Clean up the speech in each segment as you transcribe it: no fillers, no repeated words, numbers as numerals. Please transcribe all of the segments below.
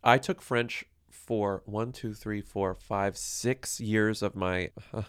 I took French for 6 years of my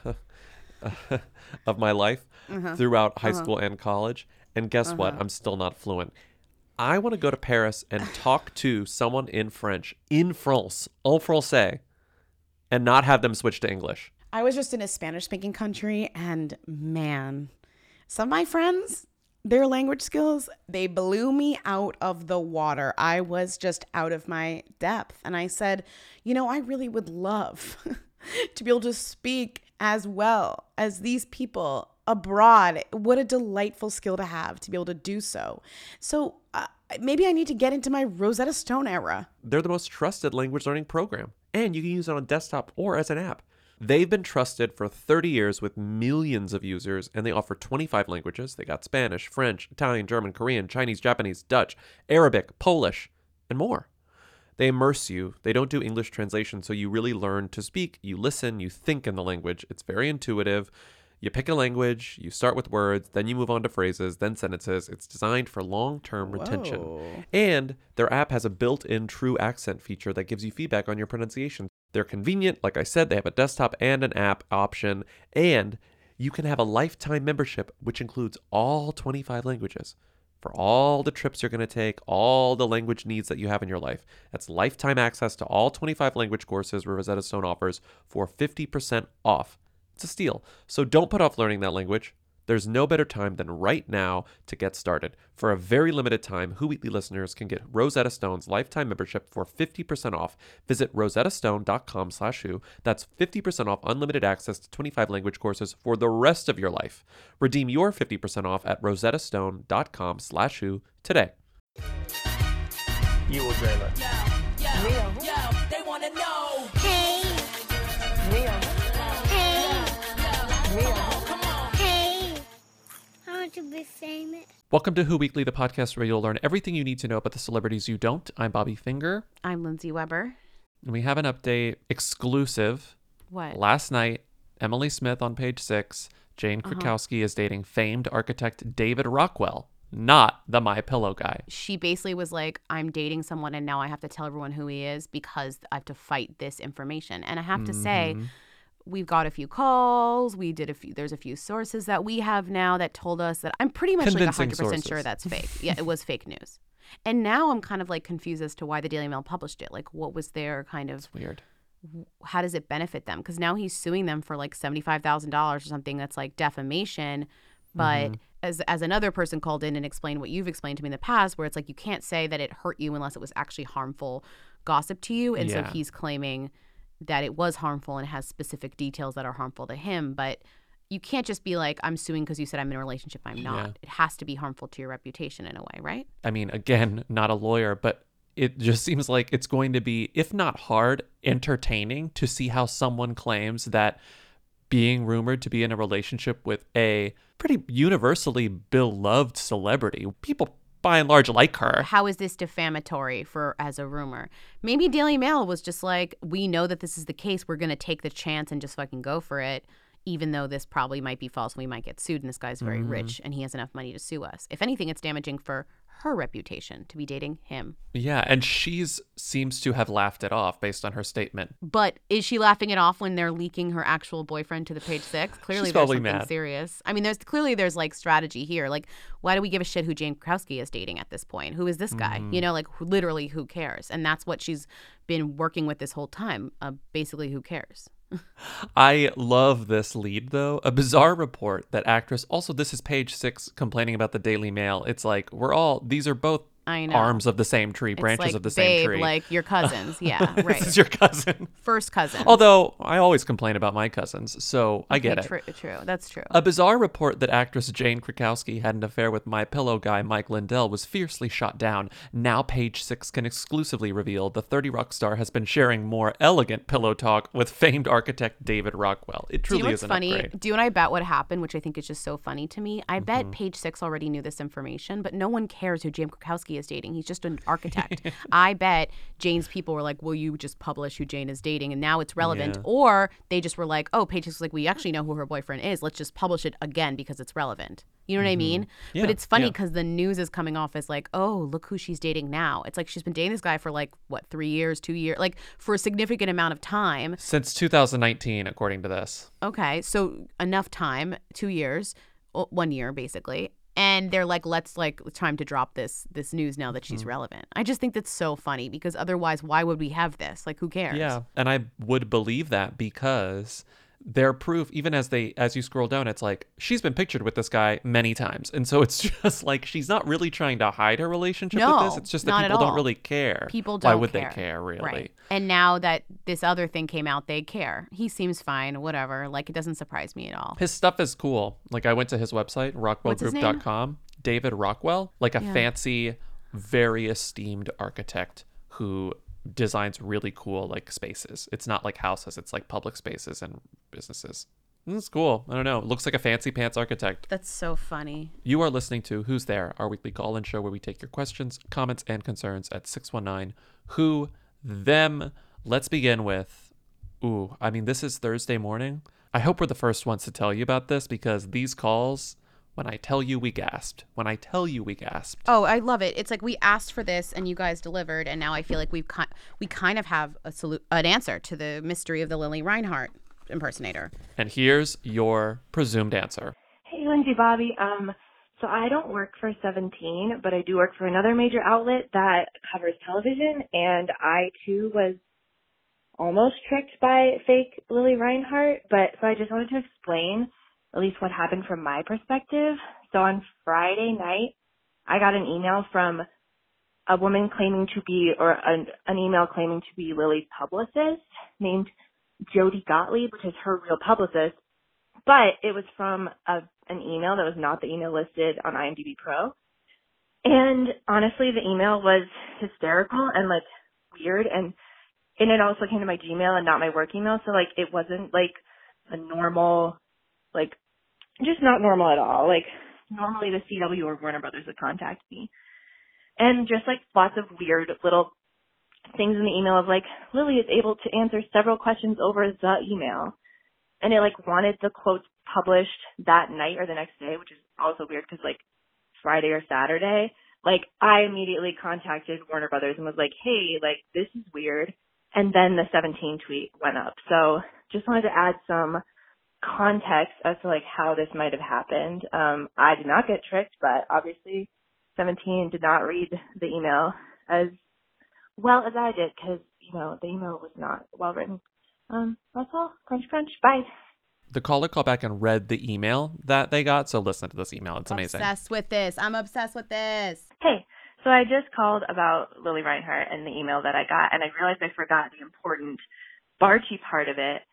of my life throughout high school and college. And guess what? I'm still not fluent. I want to go to Paris and talk to someone in French, in France, en français, and not have them switch to English. I was just in a Spanish-speaking country, and man, some of my friends, their language skills, they blew me out of the water. I was just out of my depth. And I said, I really would love to be able to speak as well as these people abroad. What a delightful skill to have, to be able to do so. So maybe I need to get into my Rosetta Stone era. They're the most trusted language learning program, and you can use it on desktop or as an app. They've been trusted for 30 years with millions of users, and they offer 25 languages. They got Spanish, French, Italian, German, Korean, Chinese, Japanese, Dutch, Arabic, Polish, and more. They immerse you. They don't do English translation, so you really learn to speak. You listen, you think in the language. It's very intuitive. You pick a language, you start with words, then you move on to phrases, then sentences. It's designed for long-term retention. And their app has a built-in true accent feature that gives you feedback on your pronunciation. They're convenient. Like I said, they have a desktop and an app option. And you can have a lifetime membership, which includes all 25 languages. For all the trips you're going to take, all the language needs that you have in your life. That's lifetime access to all 25 language courses Rosetta Stone offers for 50% off. It's a steal. So don't put off learning that language. There's no better time than right now to get started. For a very limited time, Who Weekly listeners can get Rosetta Stone's lifetime membership for 50% off. Visit rosettastone.com/who. That's 50% off unlimited access to 25 language courses for the rest of your life. Redeem your 50% off at rosettastone.com/who today. You will dream it. Yo, they wanna know. Hey, Mia. hey, Mia. hey. I want to be famous. Welcome to Who Weekly, the podcast where you'll learn everything you need to know about the celebrities you don't. I'm Bobby Finger, I'm Lindsay Weber. and we have an update exclusive. What? Last night, Emily Smith on Page 6, Jane Krakowski is dating famed architect David Rockwell, not the MyPillow guy. She basically was like, I'm dating someone and now I have to tell everyone who he is because I have to fight this information. And I have to say, we've got a few calls. There's a few sources that we have now that told us that I'm pretty much Convincing like 100% sure sources. that's fake. Yeah, it was fake news. And now I'm kind of like confused as to why the Daily Mail published it. Like, what was their kind of, Weird. how does it benefit them? Because now he's suing them for like $75,000 or something that's like defamation. But as another person called in and explained what you've explained to me in the past, where it's like you can't say that it hurt you unless it was actually harmful gossip to you. And so Yeah. he's claiming that it was harmful and has specific details that are harmful to him. But you can't just be like, I'm suing because you said I'm in a relationship. I'm not. Yeah. It has to be harmful to your reputation in a way, right? I mean, again, not a lawyer, but it just seems like it's going to be, if not hard, entertaining to see how someone claims that being rumored to be in a relationship with a pretty universally beloved celebrity, people by and large like her. How is this defamatory as a rumor? Maybe Daily Mail was just like, we know that this is the case. We're going to take the chance and just fucking go for it, even though this probably might be false. We might get sued, and this guy's very rich, and he has enough money to sue us. If anything, it's damaging for her reputation to be dating him. Yeah, and seems to have laughed it off based on her statement. But is she laughing it off when they're leaking her actual boyfriend to the Page Six? Clearly, She's there's probably something mad. serious. I mean, there's like strategy here. Like, why do we give a shit who Jane Krakowski is dating at this point? Who is this guy? You know, like literally, who cares? And that's what she's been working with this whole time. Basically, who cares? I love this lead, though. A bizarre report that actress, also this is Page 6 complaining about the Daily Mail. It's like, these are both I know. arms of the same tree, branches it's like, of the same tree. like your cousins. Yeah, right. This is your cousin. First cousin. Although I always complain about my cousins, so I get it. True. That's true. A bizarre report that actress Jane Krakowski had an affair with MyPillow guy Mike Lindell was fiercely shot down. Now Page 6 can exclusively reveal the 30 Rock star has been sharing more elegant pillow talk with famed architect David Rockwell. It Do you know truly what's is an funny? upgrade. Do you want I bet what happened, which I think is just so funny to me? I bet Page Six already knew this information, but no one cares who Jane Krakowski he is dating. He's just an architect. I bet Jane's people were like, will you just publish who Jane is dating? And now it's relevant. Yeah. Or they just were like, oh, Paychex was like, we actually know who her boyfriend is. Let's just publish it again because it's relevant. You know what I mean? Yeah, But it's funny yeah. because the news is coming off as like, oh, look who she's dating now. It's like she's been dating this guy for like, what, 3 years, 2 years? Like for a significant amount of time. Since 2019, according to this. Okay, so enough time, 2 years, 1 year basically. And they're like, let's like time to drop this news now that she's relevant. I just think that's so funny because otherwise, why would we have this? Like, who cares? Yeah, and I would believe that because their proof, even as you scroll down, it's like she's been pictured with this guy many times, and so it's just like she's not really trying to hide her relationship with this. It's just that not at people don't all. really care. People Why don't would care. they care, really? Right. And now that this other thing came out, they care. He seems fine, whatever. Like, it doesn't surprise me at all. His stuff is cool. Like, I went to his website, What's his name? rockwellgroup.com. David Rockwell, like a Yeah. fancy, very esteemed architect who designs really cool like spaces. It's not like houses, it's like public spaces and businesses. It's cool. I don't know. It looks like a fancy pants architect. That's so funny. You are listening to Who's There, our weekly call-in show where we take your questions, comments, and concerns at 619-WHO, them. Let's begin with, this is Thursday morning. I hope we're the first ones to tell you about this because these calls, when I tell you we gasped. Oh, I love it. It's like we asked for this and you guys delivered, and now I feel like we kind of have an answer to the mystery of the Lily Reinhart impersonator. And here's your presumed answer. Hey, Lindsay, Bobby. So I don't work for 17, but I do work for another major outlet that covers television, and I too was almost tricked by fake Lily Reinhart. So I just wanted to explain at least what happened from my perspective. So on Friday night, I got an email from a woman claiming to be, or an email claiming to be Lily's publicist named Jody Gottlieb, which is her real publicist, but it was from an email that was not the email listed on IMDb Pro. And honestly, the email was hysterical and like weird, and it also came to my Gmail and not my work email, so like it wasn't like a normal, like just not normal at all. Like normally the CW or Warner Brothers would contact me, and just like lots of weird little things in the email of like, Lily is able to answer several questions over the email. And it like wanted the quotes published that night or the next day, which is also weird because like Friday or Saturday, like I immediately contacted Warner Brothers and was like, hey, like this is weird. And then the 17 tweet went up. So just wanted to add some context as to like how this might have happened. I did not get tricked, but obviously 17 did not read the email as well as I did because, the email was not well written. That's all. Crunch, crunch. Bye. The caller called back and read the email that they got, so listen to this email. It's amazing. Obsessed with this. I'm obsessed with this. Hey, so I just called about Lily Reinhart and the email that I got, and I realized I forgot the important Barchi part of it,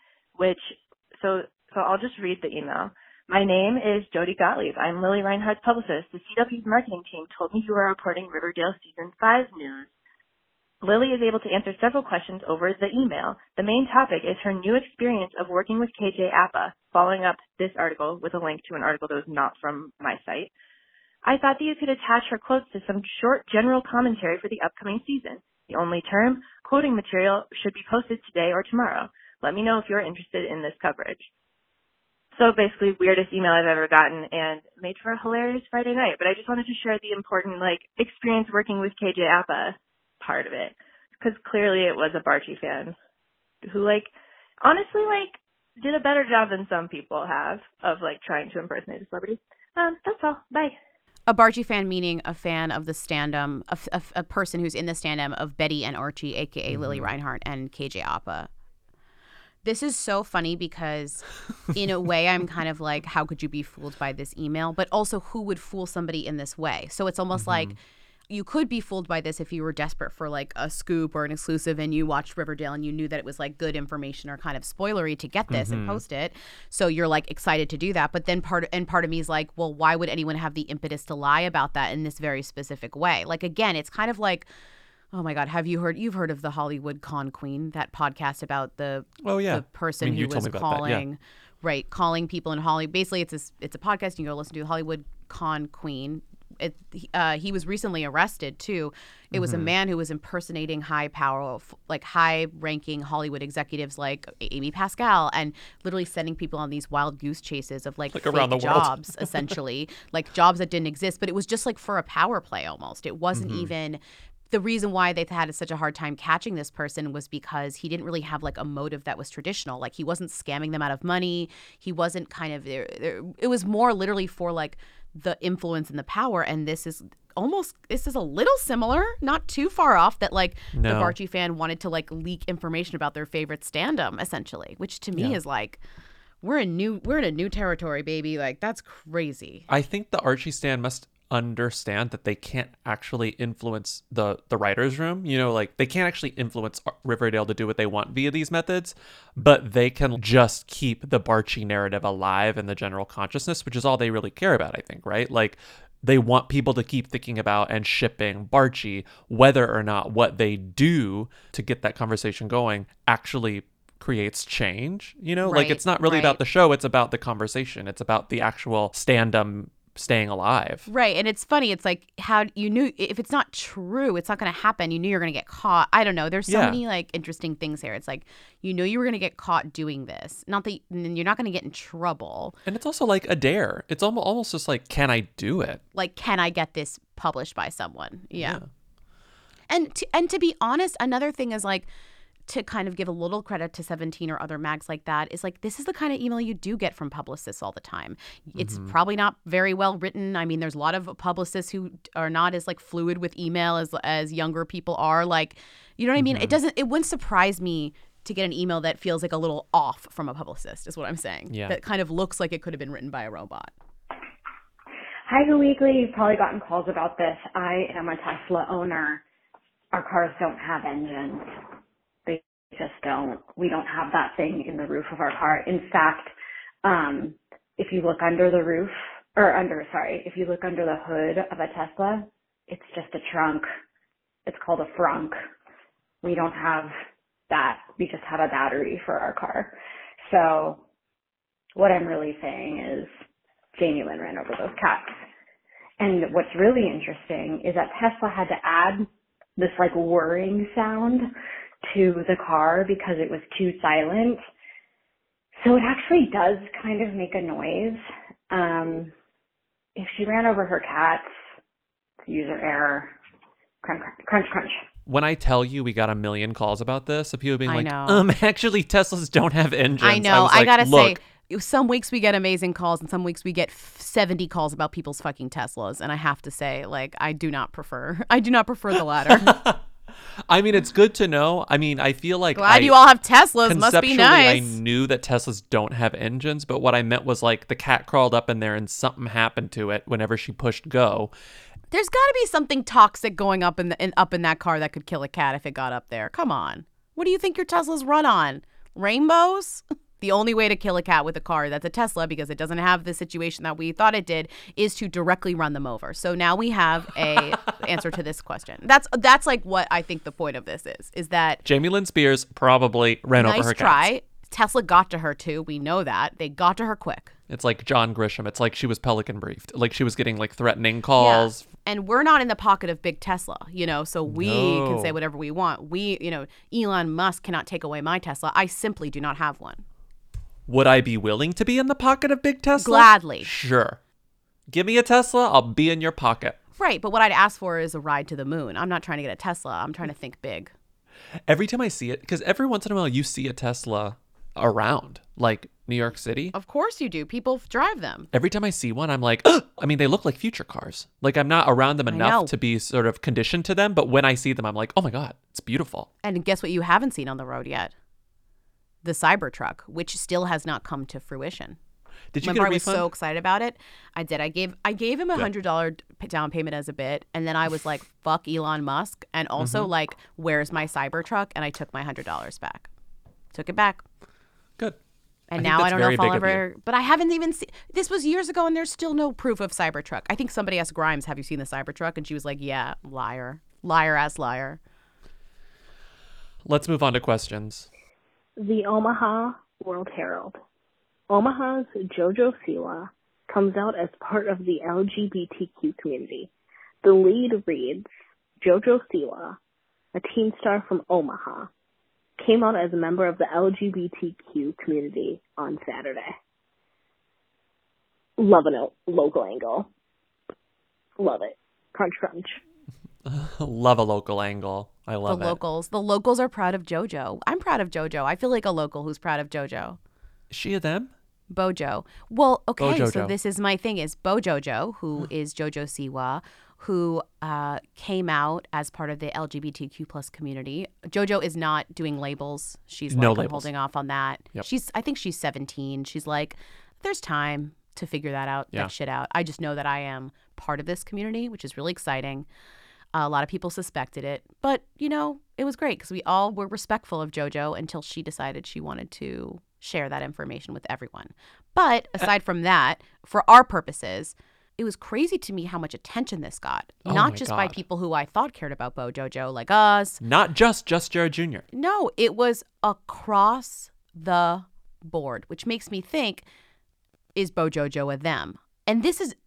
so I'll just read the email. My name is Jody Gottlieb. I'm Lily Reinhart's publicist. The CW's marketing team told me you are reporting Riverdale Season 5 news. Lily is able to answer several questions over the email. The main topic is her new experience of working with KJ Apa, following up this article with a link to an article that was not from my site. I thought that you could attach her quotes to some short general commentary for the upcoming season. The only term, quoting material, should be posted today or tomorrow. Let me know if you're interested in this coverage. So basically, weirdest email I've ever gotten and made for a hilarious Friday night. But I just wanted to share the important, experience working with KJ Apa part of it. Because clearly it was a Barchi fan who, honestly, did a better job than some people have of, trying to impersonate a celebrity. That's all. Bye. A Barchi fan meaning a fan of the stand-up, a person who's in the stand-up of Betty and Archie, a.k.a. Lily Reinhart and KJ Apa. This is so funny because in a way I'm kind of like, how could you be fooled by this email? But also, who would fool somebody in this way? So it's almost like you could be fooled by this if you were desperate for a scoop or an exclusive and you watched Riverdale and you knew that it was good information or kind of spoilery to get this and post it. So you're excited to do that. But then part of me is like, well, why would anyone have the impetus to lie about that in this very specific way? Again, it's kind of like, oh my God, you've heard of the Hollywood Con Queen, that podcast about the person who was calling, calling people in Hollywood. Basically, it's a podcast. You can go listen to Hollywood Con Queen. he was recently arrested too. It was a man who was impersonating high-ranking Hollywood executives like Amy Pascal, and literally sending people on these wild goose chases of like fake around the world. jobs, essentially, like jobs that didn't exist. But it was just like for a power play almost. It wasn't even. The reason why they had such a hard time catching this person was because he didn't really have like a motive that was traditional. Like he wasn't scamming them out of money. He wasn't kind of there. It was more literally for like the influence and the power. And this is a little similar, not too far off, that like the No. Barchi fan wanted to like leak information about their favorite stand-up, essentially, which to me is like, we're in a new territory, baby. Like that's crazy. I think the Archie stan must understand that they can't actually influence the writer's room. You know, like they can't actually influence Riverdale to do what they want via these methods, but they can just keep the Barchi narrative alive in the general consciousness, which is all they really care about, I think, right? Like they want people to keep thinking about and shipping Barchi, whether or not what they do to get that conversation going actually creates change. You know, like Right, it's not really right. about the show, it's about the conversation. It's about the actual stand-up staying alive. Right. And it's funny. It's like how you knew if it's not true, it's not going to happen. You knew you're going to get caught. I don't know. There's so many like interesting things here. It's like you knew you were going to get caught doing this. Not that you're not going to get in trouble. And it's also like a dare. It's almost just like, can I do it? Like, can I get this published by someone? Yeah. And to be honest, another thing is like, to kind of give a little credit to 17 or other mags like that, is like, this is the kind of email you do get from publicists all the time. It's probably not very well written. I mean, there's a lot of publicists who are not as like fluid with email as younger people are. Like, you know what I mean? It wouldn't surprise me to get an email that feels like a little off from a publicist, is what I'm saying. Yeah. That kind of looks like it could have been written by a robot. Hi, Go Weekly. You've probably gotten calls about this. I am a Tesla owner. Our cars don't have engines. They just don't. We don't have that thing in the roof of our car. In fact, if you look under the roof, if you look under the hood of a Tesla, it's just a trunk. It's called a frunk. We don't have that. We just have a battery for our car. So what I'm really saying is Jamie Lynn ran over those cats. And what's really interesting is that Tesla had to add this like whirring sound to the car because it was too silent. So it actually does kind of make a noise. If she ran over her cats, user error, crunch, crunch, crunch. When I tell you we got a million calls about this, of people being I like, know. Actually Teslas don't have engines. I know. was I like, gotta look, say, some weeks we get amazing calls, and some weeks we get 70 calls about people's fucking Teslas. And I have to say, like, I do not prefer the latter. I mean, it's good to know. I mean, I feel like Glad you all have Teslas. Must be conceptually, nice. I knew that Teslas don't have engines, but what I meant was like the cat crawled up in there and something happened to it whenever she pushed go. There's got to be something toxic going up in that car that could kill a cat if it got up there. Come on. What do you think your Teslas run on? Rainbows? The only way to kill a cat with a car that's a Tesla, because it doesn't have the situation that we thought it did, is to directly run them over. So now we have a answer to this question. That's like what I think the point of this is that Jamie Lynn Spears probably ran over her nice cats. try. Tesla got to her too. We know that. They got to her quick. It's like John Grisham. It's like she was Pelican briefed. Like she was getting like threatening calls. Yeah. And we're not in the pocket of big Tesla, so we No. can say whatever we want. Elon Musk cannot take away my Tesla. I simply do not have one. Would I be willing to be in the pocket of big Tesla? Gladly. Sure. Give me a Tesla, I'll be in your pocket. Right, but what I'd ask for is a ride to the moon. I'm not trying to get a Tesla. I'm trying to think big. Every time I see it, because every once in a while you see a Tesla around, like New York City. Of course you do. People drive them. Every time I see one, I'm like, ugh! I mean, they look like future cars. Like I'm not around them know. enough to be sort of conditioned to them, but when I see them, I'm like, oh my God, it's beautiful. And guess what you haven't seen on the road yet? The Cybertruck, which still has not come to fruition. Did you Remember, I get a was refund? so excited about it. I did. I gave him $100 down payment as a bit, and then I was like, "Fuck Elon Musk," and also like, "Where's my Cybertruck?" And I took my $100 back. Took it back, Good. and I think now I that's don't know very if I'll big of ever. you. But I haven't even seen. This was years ago, and there's still no proof of Cybertruck. I think somebody asked Grimes, "Have you seen the Cybertruck?" And she was like, "Yeah, liar, liar ass liar." Let's move on to questions. The Omaha World Herald. Omaha's Jojo Siwa comes out as part of the LGBTQ community. The lead reads, JoJo Siwa, a teen star from Omaha, came out as a member of the LGBTQ community on Saturday. Love a local angle. Love it. Crunch, crunch. Love a local angle. I love The it. locals. The locals are proud of JoJo. I'm proud of JoJo. I feel like a local who's proud of JoJo. Is she a them? Bojo. Well, okay, so Bojojo. this is my thing is Bojojo, who is JoJo Siwa, who came out as part of the LGBTQ plus community. JoJo is not doing labels. She's No like, I'm labels. holding off on that. Yep. I think she's 17. She's like, there's time to figure that Yeah. shit out. I just know that I am part of this community, which is really exciting. A lot of people suspected it, but it was great because we all were respectful of JoJo until she decided she wanted to share that information with everyone. But aside from that, for our purposes, it was crazy to me how much attention this got. Oh Not my just by God. people who I thought cared about Bojojo, like us. Not just Jared Jr. No, it was across the board, which makes me think, is Bojojo a them? And this is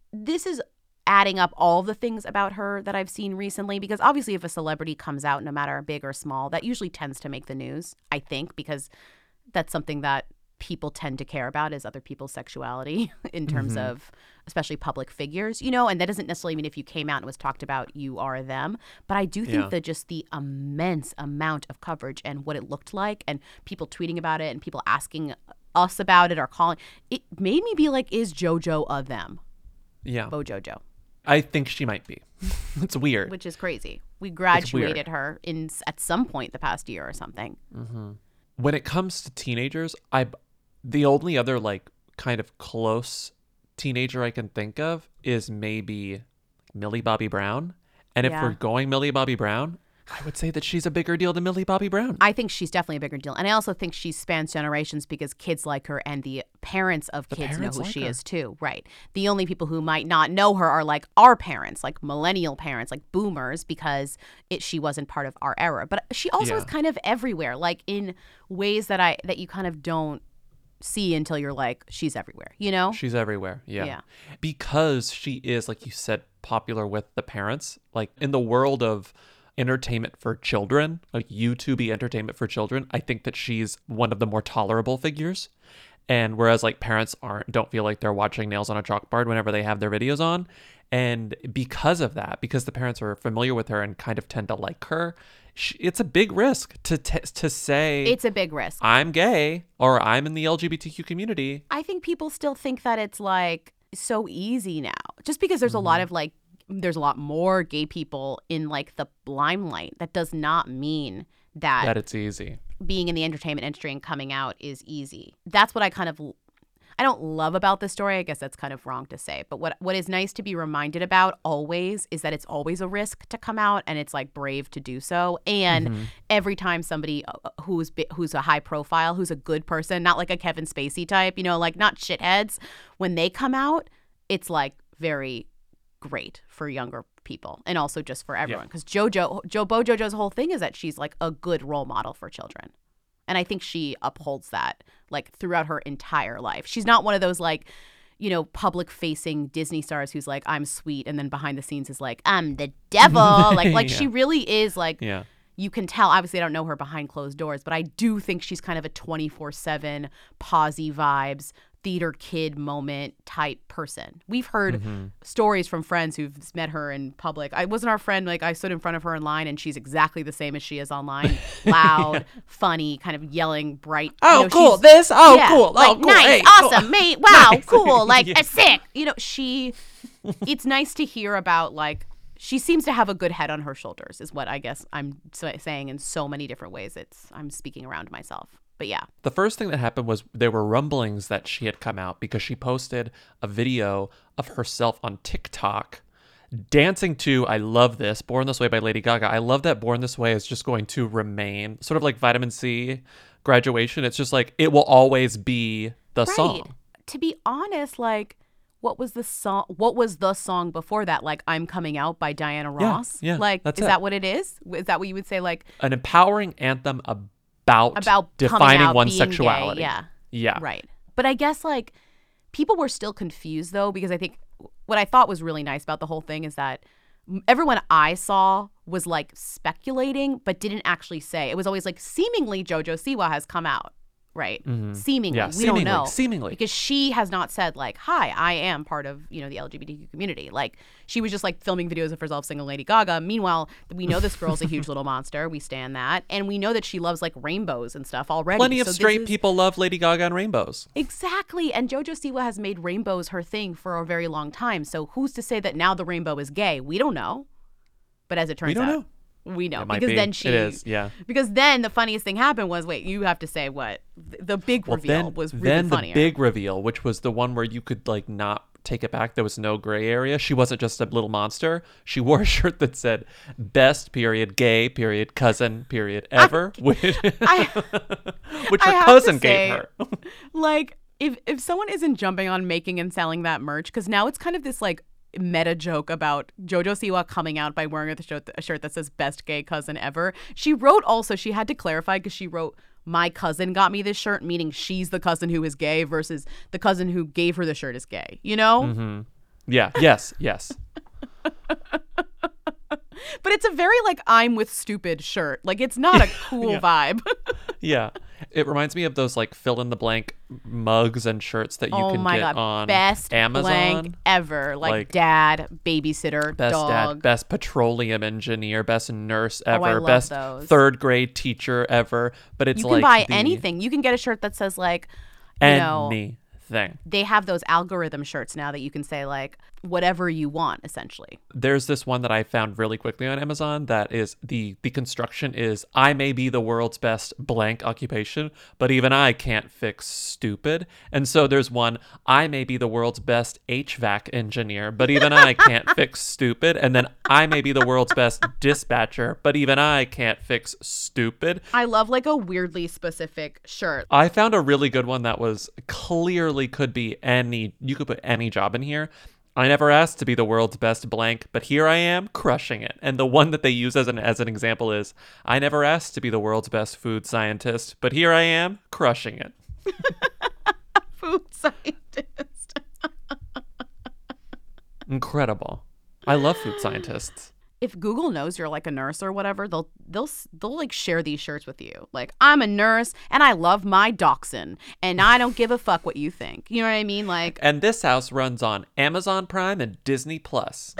adding up all the things about her that I've seen recently, because obviously if a celebrity comes out, no matter big or small, that usually tends to make the news, I think, because that's something that people tend to care about is other people's sexuality in terms of especially public figures, and that doesn't necessarily mean if you came out and was talked about, you are them. But I do think Yeah. that just the immense amount of coverage and what it looked like and people tweeting about it and people asking us about it or calling, it made me be like, is JoJo a them? Yeah. Bojojo, I think she might be. It's weird. which is crazy. We weird. graduated her at some point the past year or something. When it comes to teenagers, the only other like kind of close teenager I can think of is maybe Millie Bobby Brown. And if Yeah. we're going Millie Bobby Brown, I would say that she's a bigger deal than Millie Bobby Brown. I think she's definitely a bigger deal. And I also think she spans generations because kids like her and the parents of kids know parents who like she her. is too. Right. The only people who might not know her are like our parents, like millennial parents, like boomers, because she wasn't part of our era. But she also Yeah. is kind of everywhere, like in ways that you kind of don't see until you're like, she's everywhere, She's everywhere. Yeah. Yeah. Because she is, like you said, popular with the parents. Like in the world of entertainment for children, like YouTube entertainment for children, I think that she's one of the more tolerable figures. And whereas like parents don't feel like they're watching Nails on a Chalkboard whenever they have their videos on. And because of that, because the parents are familiar with her and kind of tend to like her, it's a big risk to say It's a big risk. I'm gay or I'm in the LGBTQ community. I think people still think that it's like so easy now, just because there's a lot of like, there's a lot more gay people in like the limelight. That does not mean That it's easy. being in the entertainment industry and coming out is easy. That's what I don't love about this story. I guess that's kind of wrong to say. But what is nice to be reminded about always is that it's always a risk to come out, and it's like brave to do so. And every time somebody who's a high profile, who's a good person, not like a Kevin Spacey type, like not shitheads, when they come out, it's like very great for younger people and also just for everyone. Because Bojojo's whole thing is that she's like a good role model for children. And I think she upholds that like throughout her entire life. She's not one of those like, public facing Disney stars who's like, I'm sweet. And then behind the scenes is like, I'm the devil. Like Yeah. she really is like, Yeah. you can tell. Obviously, I don't know her behind closed doors, but I do think she's kind of a 24/7 posy vibes, theater kid moment type person. We've heard stories from friends who've met her in public. I wasn't our friend. Like I stood in front of her in line and she's exactly the same as she is online. Loud, funny, kind of yelling, bright. Oh, cool. This. Oh, cool. Like, Oh, cool. nice, Hey, awesome, cool. mate. Wow, Nice. cool. Like, Yeah. sick. It's nice to hear about like, she seems to have a good head on her shoulders is what I guess I'm saying in so many different ways. I'm speaking around myself. But yeah. The first thing that happened was there were rumblings that she had come out because she posted a video of herself on TikTok dancing to I Love This, Born This Way by Lady Gaga. I love that Born This Way is just going to remain sort of like Vitamin C graduation. It's just like it will always be the song. To be honest, like what was the song before that? Like I'm Coming Out by Diana Ross? yeah, Like that's is it. that what it is? Is that what you would say like An empowering anthem about coming defining out, one's being gay? sexuality. Yeah. Yeah. Right. But I guess like people were still confused though, because I think what I thought was really nice about the whole thing is that everyone I saw was like speculating, but didn't actually say. It was always like seemingly JoJo Siwa has come out, right? Seemingly, Yeah, we seemingly, don't know, seemingly. because she has not said like, "Hi, I am part of the LGBTQ community." Like she was just like filming videos of herself singing Lady Gaga. Meanwhile, we know this girl's a huge little monster. We stand that, and we know that she loves like rainbows and stuff already. Plenty of So this straight is- people love Lady Gaga and rainbows. Exactly. And JoJo Siwa has made rainbows her thing for a very long time. So who's to say that now the rainbow is gay? We don't know. But as it turns don't out, know. we know. It might Because be. then she It is, yeah. Because then the funniest thing happened was, wait, you have to say what? The big reveal was really then funnier. the big reveal, which was the one where you could like not take it back. There was no gray area. She wasn't just a little monster. She wore a shirt that said "best period gay period cousin period ever," which her have cousin to gave say, her. Like, if someone isn't jumping on making and selling that merch, because now it's kind of this like meta joke about JoJo Siwa coming out by wearing a shirt that says "best gay cousin ever." She wrote also, she had to clarify because she wrote, "My cousin got me this shirt," meaning she's the cousin who is gay versus the cousin who gave her the shirt is gay. You know? Yeah. Yes. But it's a very like I'm with stupid shirt. Like it's not a cool vibe. Yeah. It reminds me of those like fill in the blank mugs and shirts that you Oh can my get God, on best Amazon. blank ever. Like dad, babysitter, Best dog. dad, best petroleum engineer, best nurse ever, I love best those. third grade teacher ever. But it's You like can buy the anything. You can get a shirt that says like, you know, anything. they have those algorithm shirts now that you can say like whatever you want essentially. There's this one that I found really quickly on Amazon that is the construction is I may be the world's best blank occupation, but even I can't fix stupid. And so there's one, I may be the world's best HVAC engineer, but even I can't fix stupid. And then I may be the world's best dispatcher, but even I can't fix stupid. I love like a weirdly specific shirt. I found a really good one that was clearly could be you could put any job in here. I never asked to be the world's best blank, but here I am crushing it. And the one that they use as an example is, I never asked to be the world's best food scientist, but here I am crushing it. Food scientist. Incredible. I love food scientists. If Google knows you're like a nurse or whatever, they'll like share these shirts with you. Like, I'm a nurse and I love my dachshund and I don't give a fuck what you think. You know what I mean? Like, And this house runs on Amazon Prime and Disney Plus.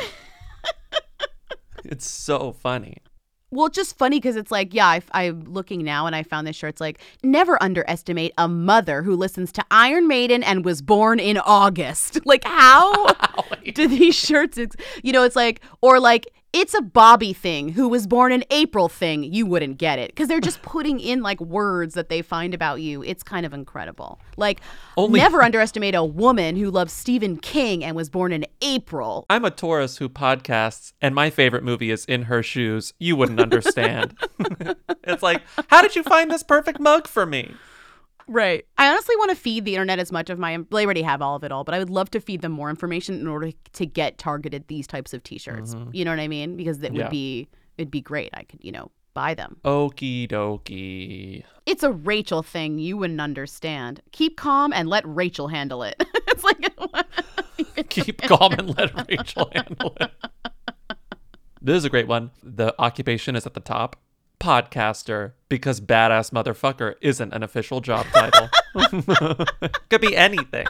It's so funny. well, it's just funny because it's like, yeah, I'm looking now and I found this shirt. It's like, never underestimate a mother who listens to Iron Maiden and was born in August. Like, how do these shirts, it's like, or like, it's a Bobby thing who was born in April thing. You wouldn't get it because they're just putting in like words that they find about you. It's kind of incredible. Like, never underestimate a woman who loves Stephen King and was born in April. I'm a Taurus who podcasts, and my favorite movie is In Her Shoes. You wouldn't understand. It's like, how did you find this perfect mug for me? Right. I honestly want to feed the internet as much of they already have all of it all, but I would love to feed them more information in order to get targeted these types of t-shirts. You know what I mean? Because it'd be great. I could, buy them. Okie dokie. It's a Rachel thing you wouldn't understand. Keep calm and let Rachel handle it. It's like Keep calm and let Rachel handle it. This is a great one. The occupation is at the top. Podcaster, because badass motherfucker isn't an official job title. Could be anything.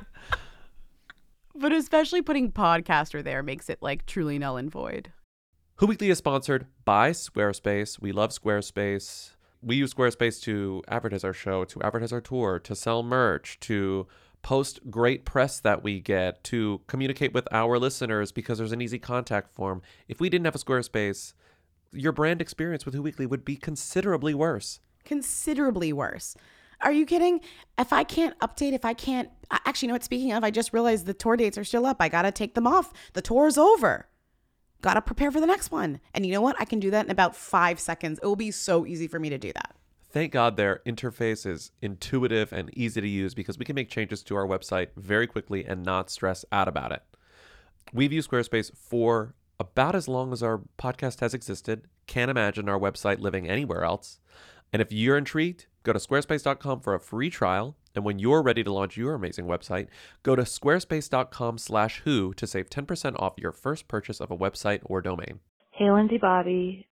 But especially putting podcaster there makes it like truly null and void. Who Weekly is sponsored by Squarespace. We love Squarespace. We use Squarespace to advertise our show, to advertise our tour, to sell merch, to post great press that we get, to communicate with our listeners because there's an easy contact form. If we didn't have a Squarespace, your brand experience with Who Weekly would be considerably worse. Considerably worse. Are you kidding? If I can't update, actually, you know what? Speaking of, I just realized the tour dates are still up. I got to take them off. The tour is over. Got to prepare for the next one. And you know what? I can do that in about 5 seconds. It will be so easy for me to do that. Thank God their interface is intuitive and easy to use because we can make changes to our website very quickly and not stress out about it. We've used Squarespace for about as long as our podcast has existed. Can't imagine our website living anywhere else. And if you're intrigued, Go to squarespace.com for a free trial. And when you're ready to launch your amazing website, go to squarespace.com/who to save 10% off your first purchase of a website or domain. Hey, Lindsay Bobby.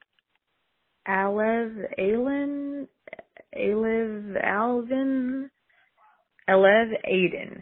Alev Aiden.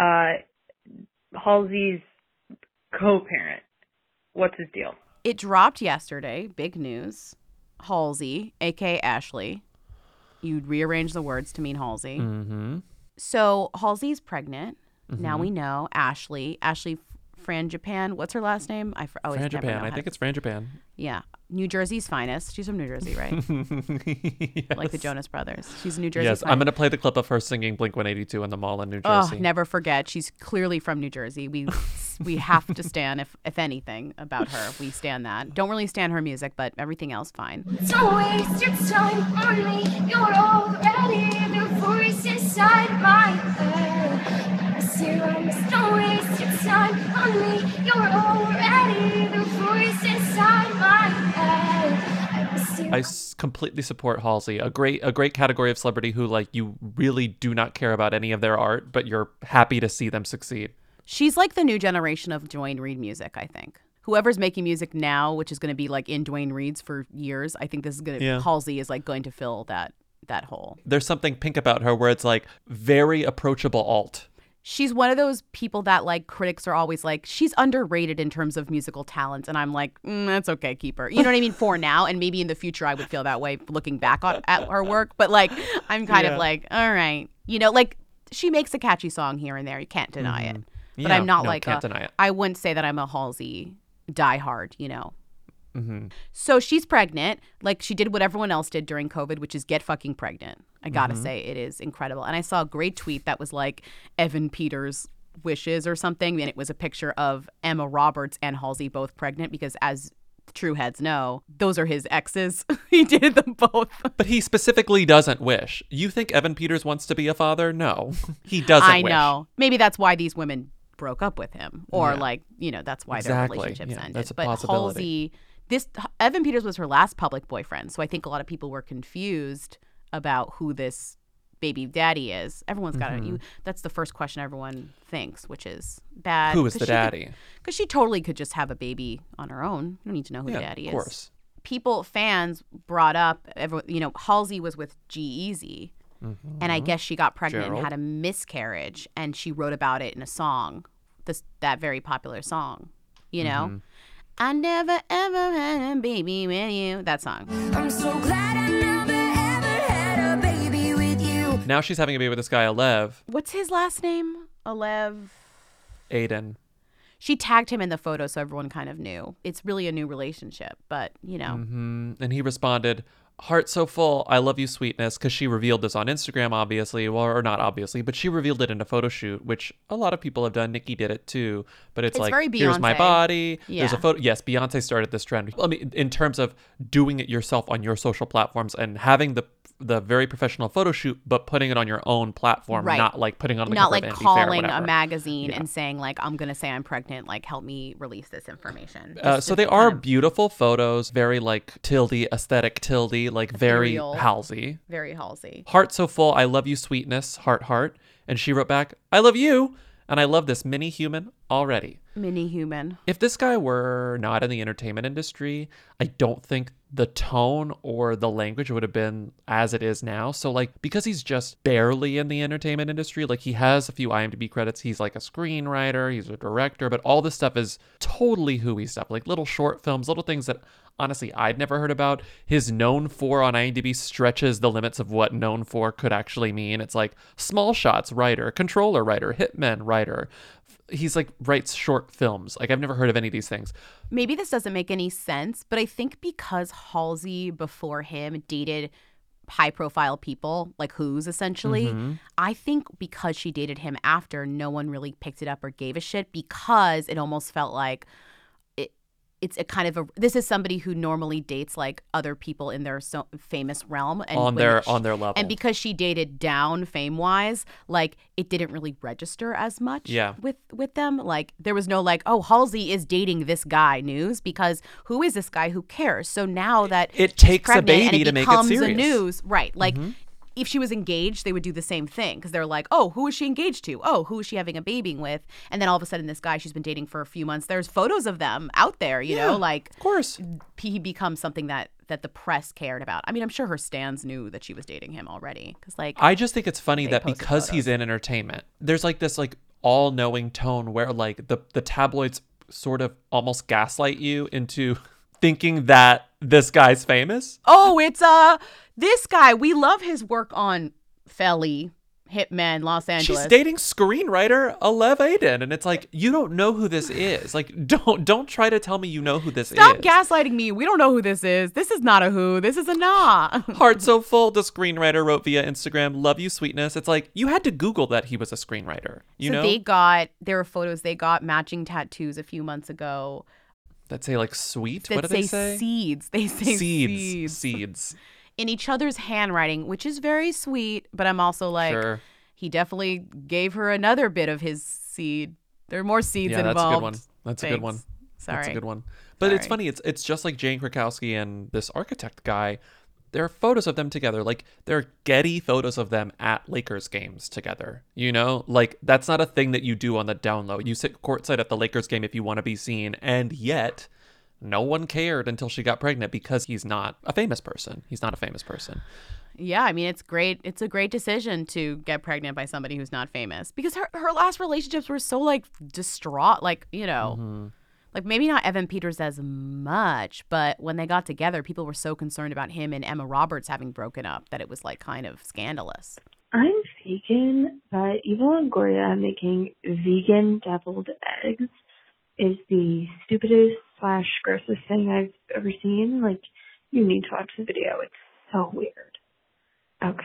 Halsey's co-parent. What's his deal? It dropped yesterday. Big news. Halsey, aka Ashley. You'd rearrange the words to mean Halsey. Mm-hmm. So Halsey's pregnant. Now we know. Ashley Frangipan. What's her last name? I always never know Frangipan. I think it's Frangipan. Yeah. New Jersey's finest. She's from New Jersey, right? Yes. Like the Jonas Brothers. She's New Jersey's Yes, finest. I'm going to play the clip of her singing Blink-182 in the mall in New Oh, Jersey. never forget. She's clearly from New Jersey. We have to stand, if anything, about her. We stand that. Don't really stand her music, but everything else, fine. Don't waste your time on me. You're already the voice inside my head. I serious. Don't waste your time on me. You're already the voice inside my head. I completely support Halsey. A great category of celebrity who, like, you really do not care about any of their art, but you're happy to see them succeed. She's like the new generation of Dwayne Reed music, I think. Whoever's making music now, which is going to be like in Dwayne Reed's for years, I think this is going to, Halsey is like going to fill that hole. There's something pink about her where it's like very approachable alt. She's one of those people that like critics are always like, she's underrated in terms of musical talent. And I'm like, that's okay, keep her. You know what I mean? For now. And maybe in the future I would feel that way looking back at her work. But like, I'm kind of like, all right. You know, like she makes a catchy song here and there. You can't deny it. But I'm not can't deny it. I wouldn't say that I'm a Halsey diehard, you know. So she's pregnant. Like she did what everyone else did during COVID, which is get fucking pregnant. I gotta say, it is incredible. And I saw a great tweet that was like Evan Peters' wishes or something. And it was a picture of Emma Roberts and Halsey both pregnant because as true heads know, those are his exes. He did them both. But he specifically doesn't wish. You think Evan Peters wants to be a father? No, he doesn't I wish. know. Maybe that's why these women broke up with him. Or like, you know, that's why their relationships ended. That's a but possibility. Evan Peters was her last public boyfriend. So I think a lot of people were confused about who this baby daddy is. Everyone's got that's the first question everyone thinks, which is bad. Who is the daddy? Because she totally could just have a baby on her own. You don't need to know who the daddy is. Of course. Fans brought up, you know, Halsey was with G-Eazy. And I guess she got pregnant and had a miscarriage. And she wrote about it in a song, that very popular song, you know? I never ever had a baby with you. That song. I'm so glad I never ever had a baby with you. Now she's having a baby with this guy, Alev What's his last name? Alev. Aiden. She tagged him in the photo so everyone kind of knew. It's really a new relationship, but, you know. And he responded, "Heart so full, I love you, sweetness," because she revealed this on Instagram, obviously. Well, or not obviously, but she revealed it in a photo shoot, which a lot of people have done. Nikki did it too. But it's like, very here's my Beyonce. body. There's a Yeah. photo. Yes, Beyonce started this trend. I mean, in terms of doing it yourself on your social platforms and having the very professional photo shoot, but putting it on your own platform, Right. not like putting it on the Not cover like of Vanity Fair or calling a whatever. magazine Yeah. and saying like, I'm going to say I'm pregnant, like help me release this information. So they are beautiful photos, very like tilde aesthetic, tilde, like very Ethereal. Halsey. Very Halsey. Heart so full, I love you, sweetness, heart, heart. And she wrote back, I love you. And I love this mini human already. Mini human. If this guy were not in the entertainment industry, I don't think the tone or the language would have been as it is now. So like, because he's just barely in the entertainment industry, like he has a few IMDb credits. He's like a screenwriter, he's a director, but all this stuff is totally Who-y stuff, like little short films, little things that honestly I'd never heard about. His known for on IMDb stretches the limits of what known for could actually mean. It's like small shots writer, controller writer, hitman writer. He's like writes short films. Like I've never heard of any of these things. Maybe this doesn't make any sense, but I think because Halsey before him dated high profile people, like Who's essentially, I think because she dated him after, no one really picked it up or gave a shit because it almost felt like it's a kind of this is somebody who normally dates like other people in their famous realm and on their level. And because she dated down fame wise, like it didn't really register as much with them. Like there was no like, oh, Halsey is dating this guy news because who is this guy? Who cares? So now that it she's takes a pregnant baby and to make it becomes serious. a news, right? Like if she was engaged, they would do the same thing because they're like, oh, who is she engaged to? Oh, who is she having a baby with? And then all of a sudden, this guy she's been dating for a few months, there's photos of them out there, you know, like, Of course. he becomes something that the press cared about. I mean, I'm sure her stans knew that she was dating him already because, like, I just think it's funny They that posted because photos. he's in entertainment, there's like this like all-knowing tone where like the tabloids sort of almost gaslight you into thinking that this guy's famous. oh, it's this guy. We love his work on Felly, Hitman, Los Angeles. She's dating screenwriter Alev Aden, and it's like, you don't know who this is. Like, don't try to tell me you know who this Stop is. gaslighting me. We don't know who this is. This is not a who. This is a nah. Heart So Full, the screenwriter, wrote via Instagram, "Love you, sweetness." It's like, you had to Google that he was a screenwriter. You know, There were photos. They got matching tattoos a few months ago that say like sweet. that What do they say? seeds. They say seeds. Seeds. In each other's handwriting, which is very sweet. But I'm also like, Sure. he definitely gave her another bit of his seed. There are more seeds Yeah, involved. that's a good one. That's a good Thanks. one. Sorry. That's a good one. But it's Sorry. funny. It's just like Jane Krakowski and this architect guy. There are photos of them together. Like, there are Getty photos of them at Lakers games together. You know, like, that's not a thing that you do on the down low. You sit courtside at the Lakers game if you want to be seen. And yet, no one cared until she got pregnant because he's not a famous person. He's not a famous person. Yeah, I mean, it's great. It's a great decision to get pregnant by somebody who's not famous because her last relationships were so like distraught. Like, you know, like maybe not Evan Peters as much, but when they got together, people were so concerned about him and Emma Roberts having broken up that it was like kind of scandalous. I'm vegan, but Eva Longoria making vegan deviled eggs is the stupidest / grossest thing I've ever seen. Like, you need to watch the video. It's so weird. Okay.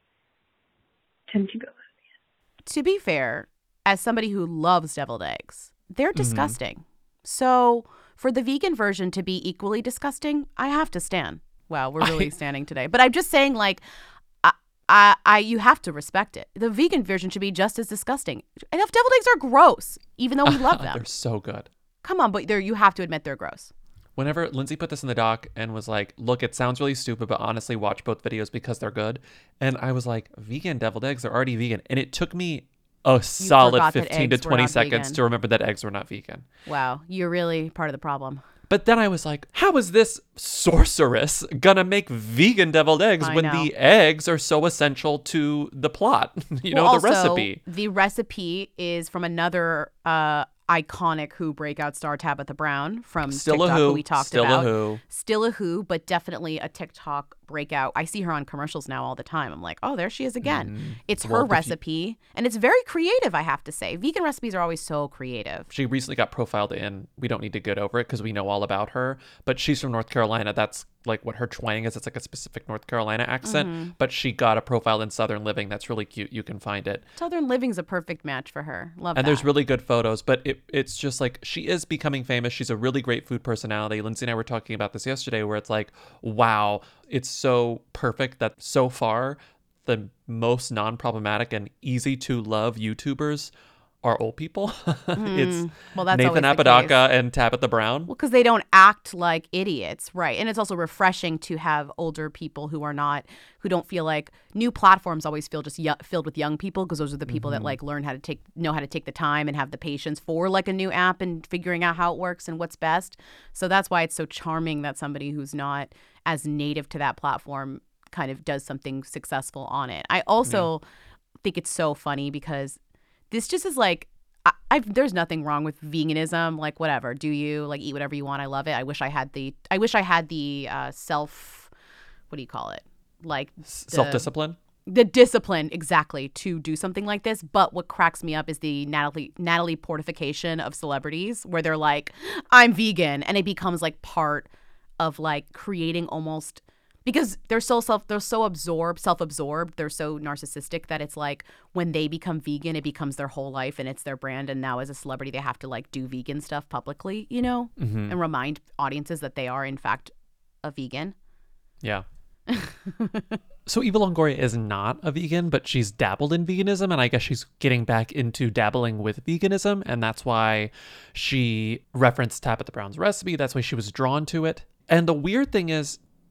Tim, you go. To be fair, as somebody who loves deviled eggs, they're disgusting. So for the vegan version to be equally disgusting, I have to stand. Wow, we're really standing today. But I'm just saying, like, you have to respect it. The vegan version should be just as disgusting. Enough deviled eggs are gross, even though we love them. They're so good. Come on, but you have to admit they're gross. Whenever Lindsay put this in the doc and was like, look, it sounds really stupid, but honestly, watch both videos because they're good. And I was like, vegan deviled eggs are already vegan. And it took me a solid forgot that 15 to eggs were 20 not seconds vegan. to remember that eggs were not vegan. Wow, you're really part of the problem. But then I was like, how is this sorceress gonna make vegan deviled eggs I when know. the eggs are so essential to the plot? The Also, recipe. The recipe is from another iconic Who breakout star, Tabitha Brown from Still TikTok, a Who. who we talked Still about. a Who. Still a Who, but definitely a TikTok breakout. I see her on commercials now all the time. I'm like, oh, there she is again. It's Well, her if you- recipe, and it's very creative, I have to say. Vegan recipes are always so creative. She recently got profiled in. We don't need to get over it because we know all about her. But she's from North Carolina. That's like what her twang is. It's like a specific North Carolina accent. Mm-hmm. But she got a profile in Southern Living. That's really cute. You can find it. Southern Living's a perfect match for her. Love And that. there's really good photos, but it's just like she is becoming famous. She's a really great food personality. Lindsay and I were talking about this yesterday where it's like, wow, it's so perfect that so far the most non-problematic and easy to love YouTubers are old people. It's well, that's Nathan always the Apodaca and Tabitha Brown. Well, because they don't act like idiots, right? And it's also refreshing to have older people who don't feel like new platforms always feel just filled with young people because those are the people that like know how to take the time and have the patience for like a new app and figuring out how it works and what's best. So that's why it's so charming that somebody who's not as native to that platform kind of does something successful on it. I also think it's so funny because this just is like, there's nothing wrong with veganism. Like, whatever, do you like eat whatever you want? I love it. I wish I had the self, what do you call it? Like Self-discipline. the discipline exactly to do something like this. But what cracks me up is the Natalie Portification of celebrities, where they're like, I'm vegan, and it becomes like part of like creating almost. Because they're so self-absorbed, they're so narcissistic that it's like when they become vegan, it becomes their whole life and it's their brand. And now as a celebrity, they have to like do vegan stuff publicly, you know, and remind audiences that they are in fact a vegan. Yeah. So Eva Longoria is not a vegan, but she's dabbled in veganism, and I guess she's getting back into dabbling with veganism, and that's why she referenced Tabitha Brown's recipe. That's why she was drawn to it. And the weird thing is,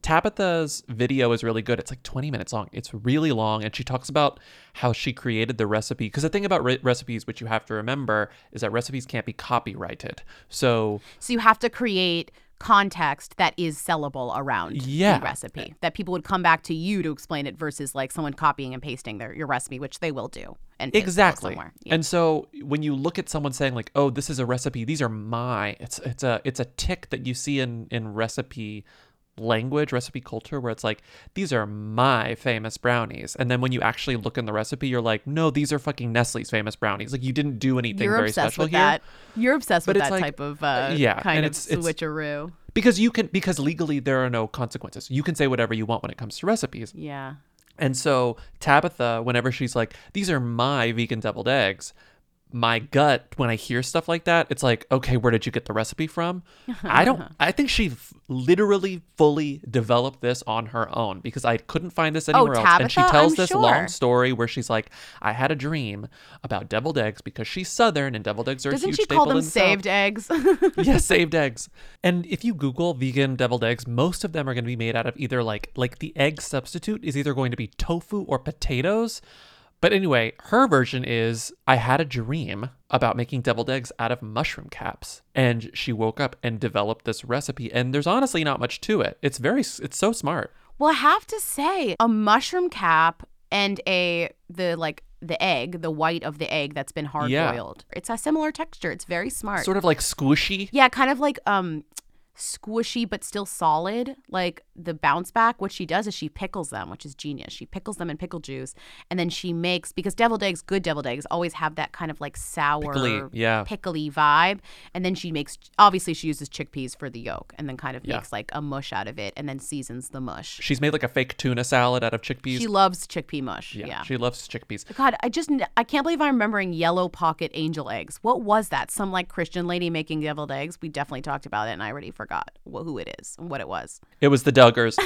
Tabitha's video is really good. It's like 20 minutes long. It's really long. And she talks about how she created the recipe. Because the thing about recipes, which you have to remember, is that recipes can't be copyrighted. So you have to create context that is sellable around Yeah. the recipe, that people would come back to you to explain it versus like someone copying and pasting your recipe, which they will do. And post exactly. somewhere. Yeah. And so when you look at someone saying like, oh, this is a recipe, these are my, it's a tick that you see in recipe language, recipe culture, where it's like, these are my famous brownies. And then when you actually look in the recipe, you're like, no, these are fucking Nestle's famous brownies. Like, you didn't do anything You're very obsessed special with here. that. You're obsessed But with it's that like, type of yeah, kind and of it's switcheroo. Because legally there are no consequences. You can say whatever you want when it comes to recipes. Yeah. And so Tabitha, whenever she's like, these are my vegan deviled eggs, my gut, when I hear stuff like that, it's like, okay, where did you get the recipe from? I think she literally fully developed this on her own, because I couldn't find this anywhere else. And she Tabitha? tells I'm this sure. long story where she's like, I had a dream about deviled eggs because she's Southern and deviled eggs are a Doesn't huge she staple call them in the South. saved eggs? Yeah, saved eggs. And if you Google vegan deviled eggs, most of them are going to be made out of either like the egg substitute is either going to be tofu or potatoes. But anyway, her version is, I had a dream about making deviled eggs out of mushroom caps. And she woke up and developed this recipe. And there's honestly not much to it. It's so smart. Well, I have to say, a mushroom cap and the egg, the white of the egg that's been hard boiled. It's a similar texture. It's very smart. Sort of like squishy. Yeah, kind of like squishy but still solid, like the bounce back. What she does is she pickles them, which is genius. She pickles them in pickle juice, and then she makes, because good deviled eggs always have that kind of like sour, pickly vibe. And then she uses chickpeas for the yolk, and then kind of makes like a mush out of it, and then seasons the mush. She's made like a fake tuna salad out of chickpeas. She loves chickpea mush. Yeah. She loves chickpeas. God, I can't believe I'm remembering Yellow Pocket angel eggs. What was that? Some like Christian lady making deviled eggs? We definitely talked about it, and I already forgot who it is and what it was. It was the Duggars.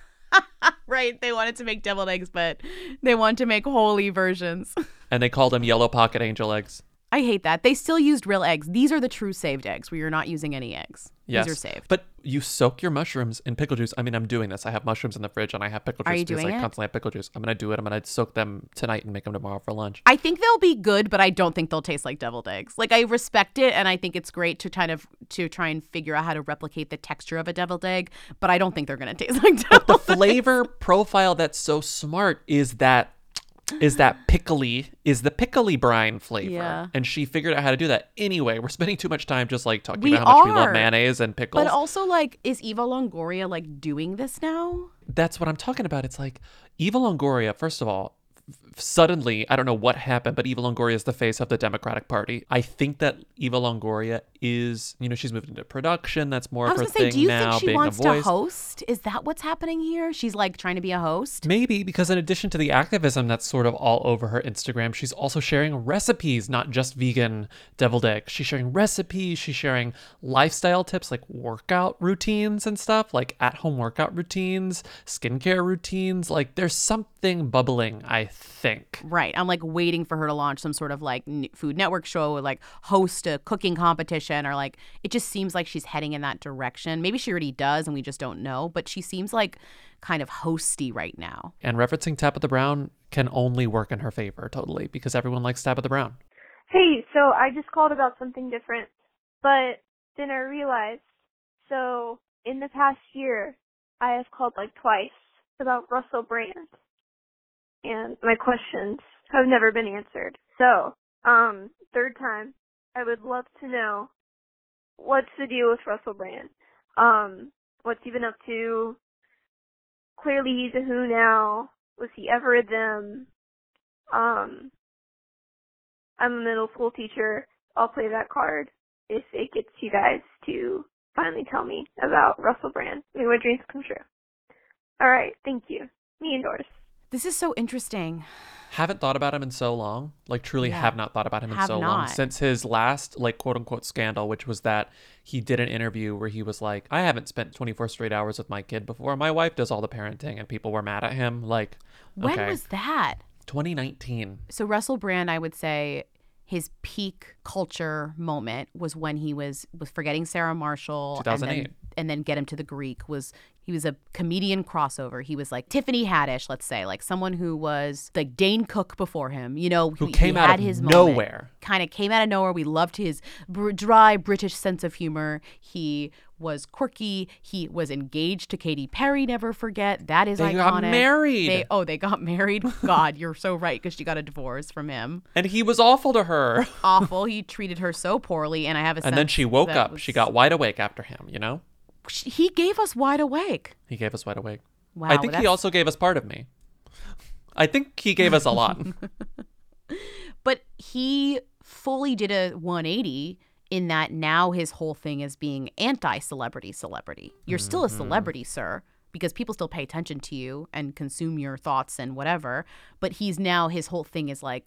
Right. They wanted to make deviled eggs, but they want to make holy versions. And they called them Yellow Pocket angel eggs. I hate that. They still used real eggs. These are the true saved eggs where you're not using any eggs. Yes. These are saved. But you soak your mushrooms in pickle juice. I mean, I'm doing this. I have mushrooms in the fridge and I have pickle juice. Are you because doing I it? constantly have pickle juice. I'm going to do it. I'm going to soak them tonight and make them tomorrow for lunch. I think they'll be good, but I don't think they'll taste like deviled eggs. Like, I respect it, and I think it's great to try and figure out how to replicate the texture of a deviled egg, but I don't think they're going to taste like deviled But the flavor profile that's so smart is the pickly brine flavor. Yeah. And she figured out how to do that. Anyway, we're spending too much time just like talking We about how much we are. love mayonnaise and pickles. But also, like, is Eva Longoria, like, doing this now? That's what I'm talking about. It's like Eva Longoria, first of all, suddenly, I don't know what happened, but Eva Longoria is the face of the Democratic Party. I think that Eva Longoria is, she's moved into production. That's more of her thing now, do you think she being wants a voice. to host? Is that what's happening here? She's like trying to be a host? Maybe, because in addition to the activism that's sort of all over her Instagram, she's also sharing recipes, not just vegan deviled eggs. She's sharing recipes. She's sharing lifestyle tips like workout routines and stuff, like at-home workout routines, skincare routines. Like, there's something bubbling, I think. Right. I'm like waiting for her to launch some sort of like Food Network show or like host a cooking competition, or like it just seems like she's heading in that direction. Maybe she already does and we just don't know, but she seems like kind of hosty right now. And referencing Tabitha Brown can only work in her favor, totally, because everyone likes Tabitha Brown. Hey, so I just called about something different, but then I realized, so in the past year, I have called like twice about Russell Brand, and my questions have never been answered. So, third time, I would love to know, what's the deal with Russell Brand? What's he been up to? Clearly he's a who now. Was he ever a them? I'm a middle school teacher. I'll play that card if it gets you guys to finally tell me about Russell Brand. May my dreams come true. Alright, thank you. Me indoors. This is so interesting. Haven't thought about him in so long. Like, truly have not thought about him in so long. Since his last, like, quote-unquote scandal, which was that he did an interview where he was like, I haven't spent 24 straight hours with my kid before. My wife does all the parenting, and people were mad at him. Like, when was that? 2019. So Russell Brand, I would say his peak culture moment was when he was forgetting Sarah Marshall. 2008. And then Get Him to the Greek was He was a comedian crossover. He was like Tiffany Haddish, let's say, like someone who was like Dane Cook before him, you know, Who came out of nowhere. Kind of came out of nowhere. We loved his dry British sense of humor. He was quirky. He was engaged to Katy Perry, never forget. That is They iconic. got married. They got married. God, you're so right, because she got a divorce from him. And he was awful to her. Awful. He treated her so poorly, and I have a sense And then she woke that up. was- She got wide awake after him, you know? He gave us Wide Awake. He gave us wide awake. Wow, I think he that's- also gave us Part of Me. I think he gave us a lot. But he fully did a 180 in that now his whole thing is being anti-celebrity. You're still a celebrity, sir, because people still pay attention to you and consume your thoughts and whatever. But his whole thing is like,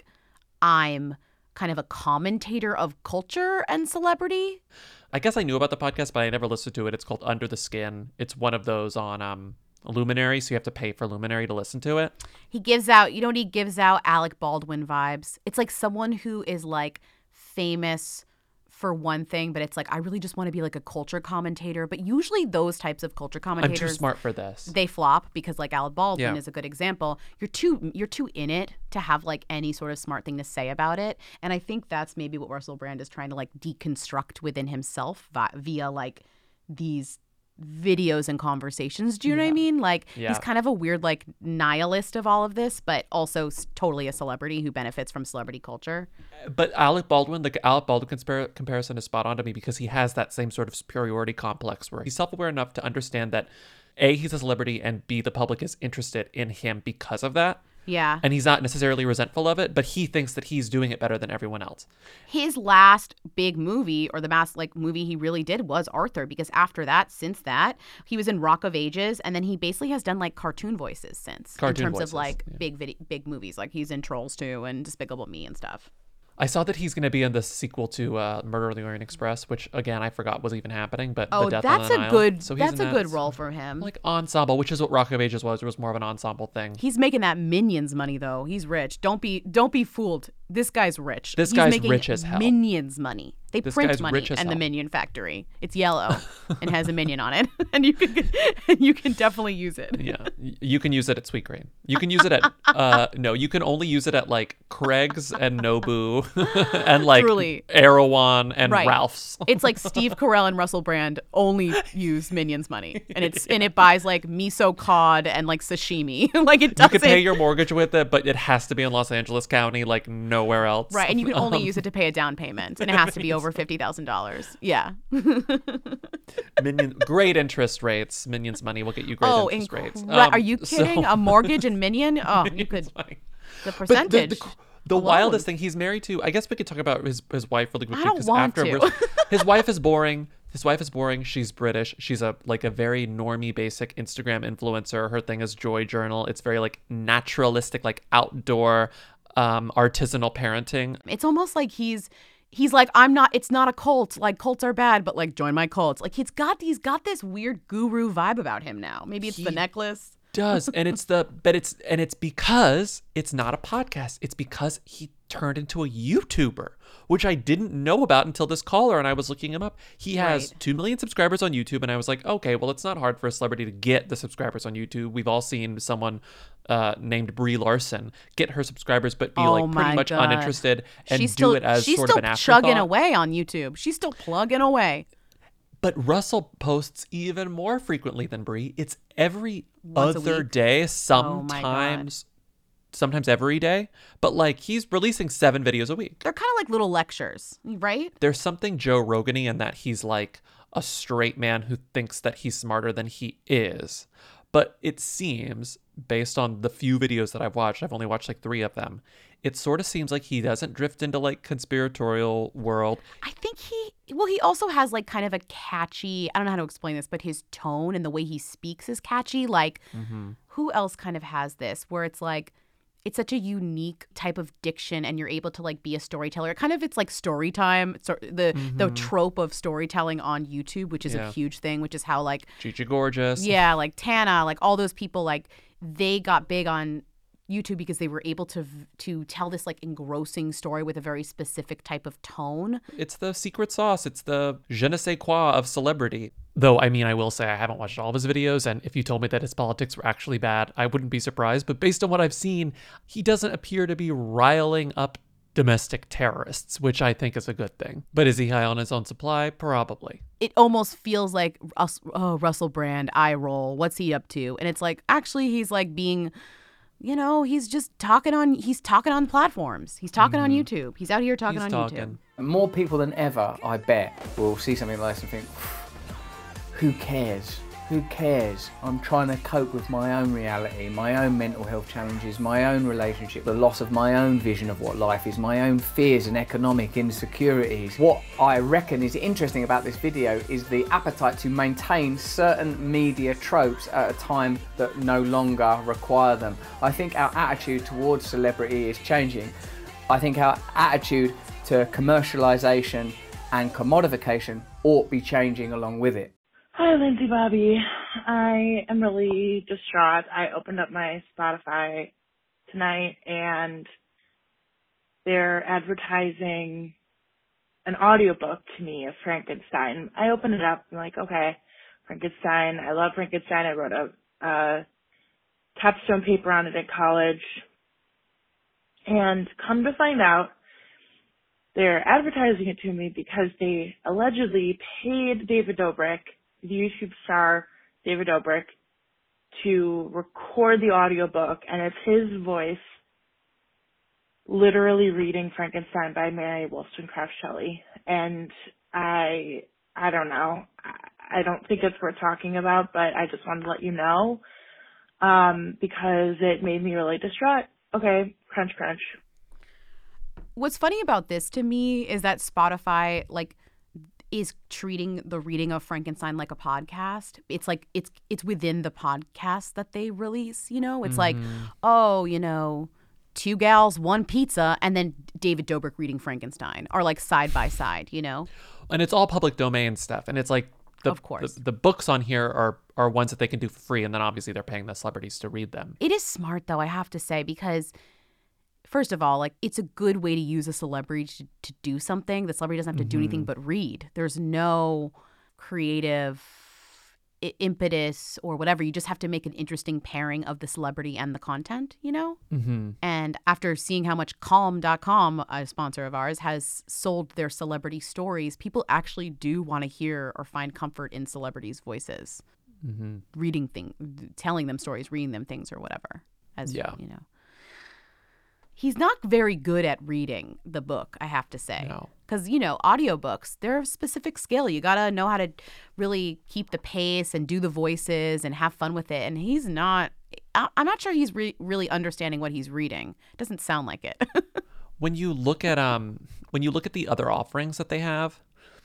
I'm kind of a commentator of culture and celebrity. I guess I knew about the podcast, but I never listened to it. It's called Under the Skin. It's one of those on Luminary, so you have to pay for Luminary to listen to it. He gives out, you know what he gives out? Alec Baldwin vibes. It's like someone who is like famous for one thing, but it's like, I really just want to be like a culture commentator. But usually those types of culture I'm commentators, too smart for this. they flop because like Alec Baldwin Yeah. is a good example. You're too in it to have like any sort of smart thing to say about it. And I think that's maybe what Russell Brand is trying to like deconstruct within himself via like these videos and conversations. Do you know what I mean? Like Yeah. he's kind of a weird like nihilist of all of this, but also totally a celebrity who benefits from celebrity culture. But the Alec Baldwin comparison is spot on to me because he has that same sort of superiority complex where he's self-aware enough to understand that A, he's a celebrity, and B, the public is interested in him because of that. Yeah. And he's not necessarily resentful of it, but he thinks that he's doing it better than everyone else. His last big movie, or the last like movie he really did, was Arthur, because after that, since that, he was in Rock of Ages, and then he basically has done like cartoon voices since, Cartoon in terms voices, of like yeah. big movies, like he's in Trolls 2 and Despicable Me and stuff. I saw that he's going to be in the sequel to Murder on the Orient Express, which again I forgot was even happening. But Oh, The Death on that's the a Nile. good So he's that's in a that. good role for him. Like ensemble, which is what Rock of Ages was. It was more of an ensemble thing. He's making that Minions money though. He's rich. Don't be fooled. This guy's rich. This He's guy's making rich as hell. Minions money. They This print guy's money rich as and the hell. Minion Factory. It's yellow and has a minion on it, and you can definitely use it. Yeah, you can use it at Sweetgreen. You can use it at no, you can only use it at like Craig's and Nobu and like Truly. Erewhon and Right. Ralph's. It's like Steve Carell and Russell Brand only use Minions money, and it buys like miso cod and like sashimi. Like it You doesn't. could pay your mortgage with it, but it has to be in Los Angeles County, like nowhere else. Right, and you can only use it to pay a down payment, and it has to be over $50,000. Yeah. Great interest rates. Minions money will get you great interest rates. Are you so- kidding? A mortgage and Minion? Oh, you could. money. The But percentage. the alone. wildest thing, he's married to, I guess we could talk about his wife really quickly. I don't 'cause want to. his wife is boring. His wife is boring. She's British. She's a very normie, basic Instagram influencer. Her thing is Joy Journal. It's very like naturalistic, like outdoor, artisanal parenting. It's almost like he's like, it's not a cult. Like cults are bad, but like join my cult. Like he's got this weird guru vibe about him now. Maybe it's the necklace. Does and it's because it's not a podcast. It's because he turned into a YouTuber, which I didn't know about until this caller, and I was looking him up. He has 2 million subscribers on YouTube, and I was like, okay, well, it's not hard for a celebrity to get the subscribers on YouTube. We've all seen someone named Brie Larson get her subscribers, but be like pretty my much God. uninterested and She's do it as sort of an still chugging afterthought. away on YouTube. She's still plugging away. But Russell posts even more frequently than Brie. It's every Once a other week? day, Oh sometimes every day. But like he's releasing 7 videos a week. They're kind of like little lectures, right? There's something Joe Rogan-y in that he's like a straight man who thinks that he's smarter than he is. But it seems, based on the few videos that I've watched, I've only watched like 3 of them, it sort of seems like he doesn't drift into like conspiratorial world. I think he also has like kind of a catchy, I don't know how to explain this, but his tone and the way he speaks is catchy. Like who else kind of has this where it's like, it's such a unique type of diction and you're able to like be a storyteller. It's like story time. So the trope of storytelling on YouTube, which is a Yeah. huge thing, which is how like, Gigi Gorgeous. yeah, like Tana, like all those people, like they got big on YouTube because they were able to tell this like engrossing story with a very specific type of tone. It's the secret sauce. It's the je ne sais quoi of celebrity. Though, I mean, I will say I haven't watched all of his videos, and if you told me that his politics were actually bad, I wouldn't be surprised. But based on what I've seen, he doesn't appear to be riling up domestic terrorists, which I think is a good thing. But is he high on his own supply? Probably. It almost feels like, Russell Brand, eye roll. What's he up to? And it's like, actually, he's like being, he's just talking on platforms. He's talking on YouTube. He's out here talking on YouTube. More people than ever, I bet, will see something like this and think, who cares? Who cares? I'm trying to cope with my own reality, my own mental health challenges, my own relationship, the loss of my own vision of what life is, my own fears and economic insecurities. What I reckon is interesting about this video is the appetite to maintain certain media tropes at a time that no longer require them. I think our attitude towards celebrity is changing. I think our attitude to commercialization and commodification ought be changing along with it. Hi, Lindsay Bobby. I am really distraught. I opened up my Spotify tonight and they're advertising an audiobook to me of Frankenstein. I opened it up. I'm like, okay, Frankenstein. I love Frankenstein. I wrote a capstone paper on it at college. And come to find out, they're advertising it to me because they allegedly paid David Dobrik, the YouTube star David Dobrik, to record the audiobook, and it's his voice literally reading Frankenstein by Mary Wollstonecraft Shelley. And I don't know. I don't think it's worth talking about, but I just wanted to let you know, because it made me really distraught. Okay, crunch, crunch. What's funny about this to me is that Spotify, is treating the reading of Frankenstein like a podcast. It's like it's within the podcast that they release, It's like, two gals, one pizza, and then David Dobrik reading Frankenstein are like side by side, And it's all public domain stuff. And it's like of course. The books on here are ones that they can do for free, and then obviously they're paying the celebrities to read them. It is smart though, I have to say, because first of all, it's a good way to use a celebrity to do something. The celebrity doesn't have to do anything but read. There's no creative impetus or whatever. You just have to make an interesting pairing of the celebrity and the content, And after seeing how much Calm.com, a sponsor of ours, has sold their celebrity stories, people actually do want to hear or find comfort in celebrities' voices, reading things, telling them stories, reading them things or whatever. He's not very good at reading the book, I have to say. No. Because, audiobooks, they're a specific skill. You got to know how to really keep the pace and do the voices and have fun with it. And he's not, I'm not sure he's really understanding what he's reading. It doesn't sound like it. When you look at the other offerings that they have,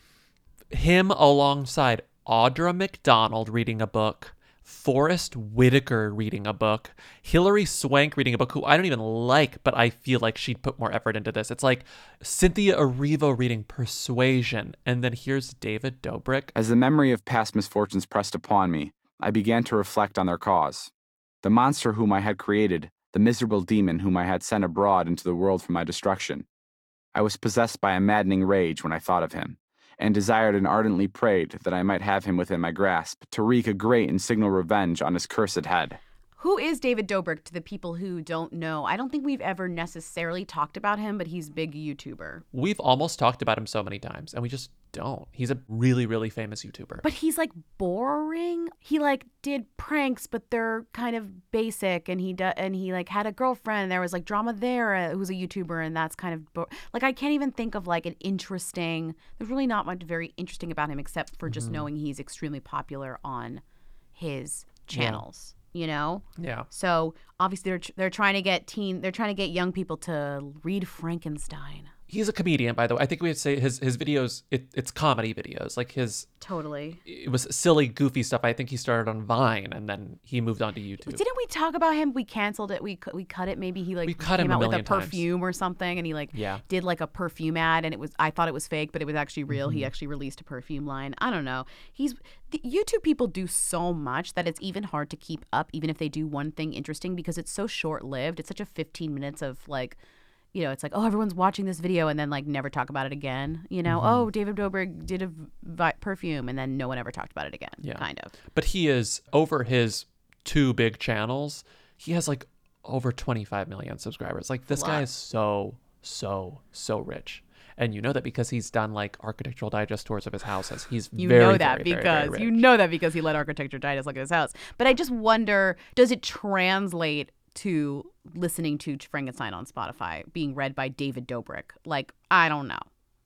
him alongside Audra McDonald reading a book, Forrest Whitaker reading a book, Hilary Swank reading a book, who I don't even like, but I feel like she'd put more effort into this. It's like Cynthia Erivo reading Persuasion, and then here's David Dobrik. As the memory of past misfortunes pressed upon me, I began to reflect on their cause. The monster whom I had created, the miserable demon whom I had sent abroad into the world for my destruction. I was possessed by a maddening rage when I thought of him, and desired and ardently prayed that I might have him within my grasp to wreak a great and signal revenge on his cursed head. Who is David Dobrik to the people who don't know? I don't think we've ever necessarily talked about him, but he's a big YouTuber. We've almost talked about him so many times, and we just don't. He's a really, really famous YouTuber. But he's boring. He did pranks, but they're kind of basic, and he had a girlfriend, and there was drama there who's a YouTuber, and that's kind of I can't even think of an interesting. There's really not much very interesting about him except for just knowing he's extremely popular on his channels. Yeah. So obviously they're trying to get young people to read Frankenstein. He's a comedian, by the way. I think we would say his videos, it's comedy videos. Totally. It was silly, goofy stuff. I think he started on Vine, and then he moved on to YouTube. Didn't we talk about him? We canceled it. We cut it. Maybe he we cut came him out with a times. perfume or something, and he did a perfume ad, and I thought it was fake, but it was actually real. He actually released a perfume line. I don't know. The YouTube people do so much that it's even hard to keep up, even if they do one thing interesting, because it's so short lived. It's such a 15 minutes of you know, it's like, oh, everyone's watching this video and then like never talk about it again. You know, oh, David Dobrik did a perfume and then no one ever talked about it again. Yeah. Kind of. But he is, over his 2 big channels, he has like over 25 million subscribers. Like this guy is so rich. And you know that because he's done like Architectural Digest tours of his houses. He's You very, know that very, because very, very you rich. know that because he let Architecture Digest look at his house. But I just wonder, does it translate to listening to Frankenstein on Spotify being read by David Dobrik? Like, I don't know.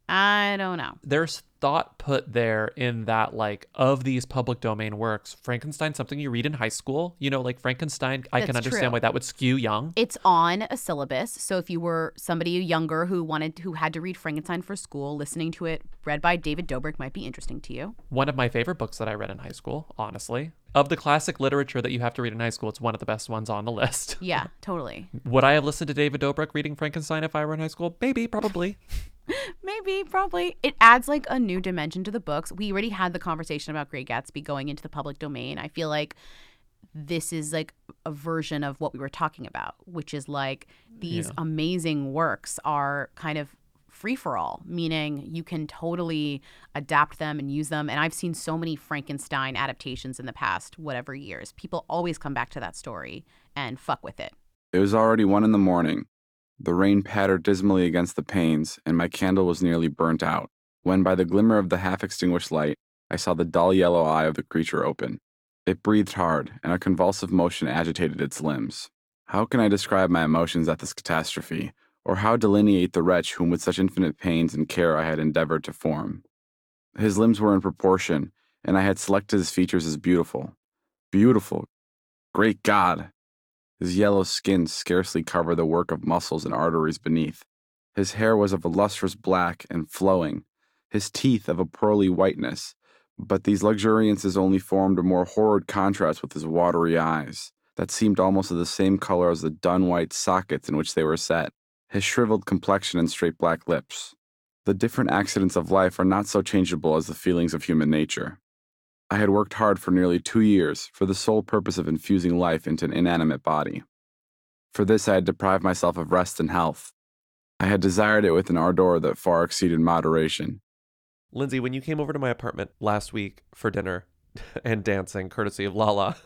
There's thought put there in that, like, of these public domain works, Frankenstein's something you read in high school. You know, like Frankenstein, I can That's understand true. why that would skew young. It's on a syllabus. So if you were somebody younger who had to read Frankenstein for school, listening to it read by David Dobrik might be interesting to you. One of my favorite books that I read in high school, honestly. Of the classic literature that you have to read in high school, it's one of the best ones on the list. Yeah, totally. Would I have listened to David Dobrik reading Frankenstein if I were in high school? Maybe, probably. Maybe, probably. It adds like a new dimension to the books. We already had the conversation about Great Gatsby going into the public domain. I feel like this is like a version of what we were talking about, which is like these amazing works are kind of free for all, meaning you can totally adapt them and use them. And I've seen so many Frankenstein adaptations in the past, whatever years. People always come back to that story and fuck with it. It was already 1 a.m. The rain pattered dismally against the panes, and my candle was nearly burnt out, when by the glimmer of the half-extinguished light, I saw the dull yellow eye of the creature open. It breathed hard, and a convulsive motion agitated its limbs. How can I describe my emotions at this catastrophe, or how delineate the wretch whom with such infinite pains and care I had endeavored to form? His limbs were in proportion, and I had selected his features as beautiful. Beautiful! Great God! His yellow skin scarcely covered the work of muscles and arteries beneath. His hair was of a lustrous black and flowing, his teeth of a pearly whiteness, but these luxuriances only formed a more horrid contrast with his watery eyes, that seemed almost of the same color as the dun-white sockets in which they were set, his shriveled complexion and straight black lips. The different accidents of life are not so changeable as the feelings of human nature. I had worked hard for nearly 2 years for the sole purpose of infusing life into an inanimate body. For this I had deprived myself of rest and health. I had desired it with an ardor that far exceeded moderation. Lindsay, when you came over to my apartment last week for dinner and dancing, courtesy of Lala,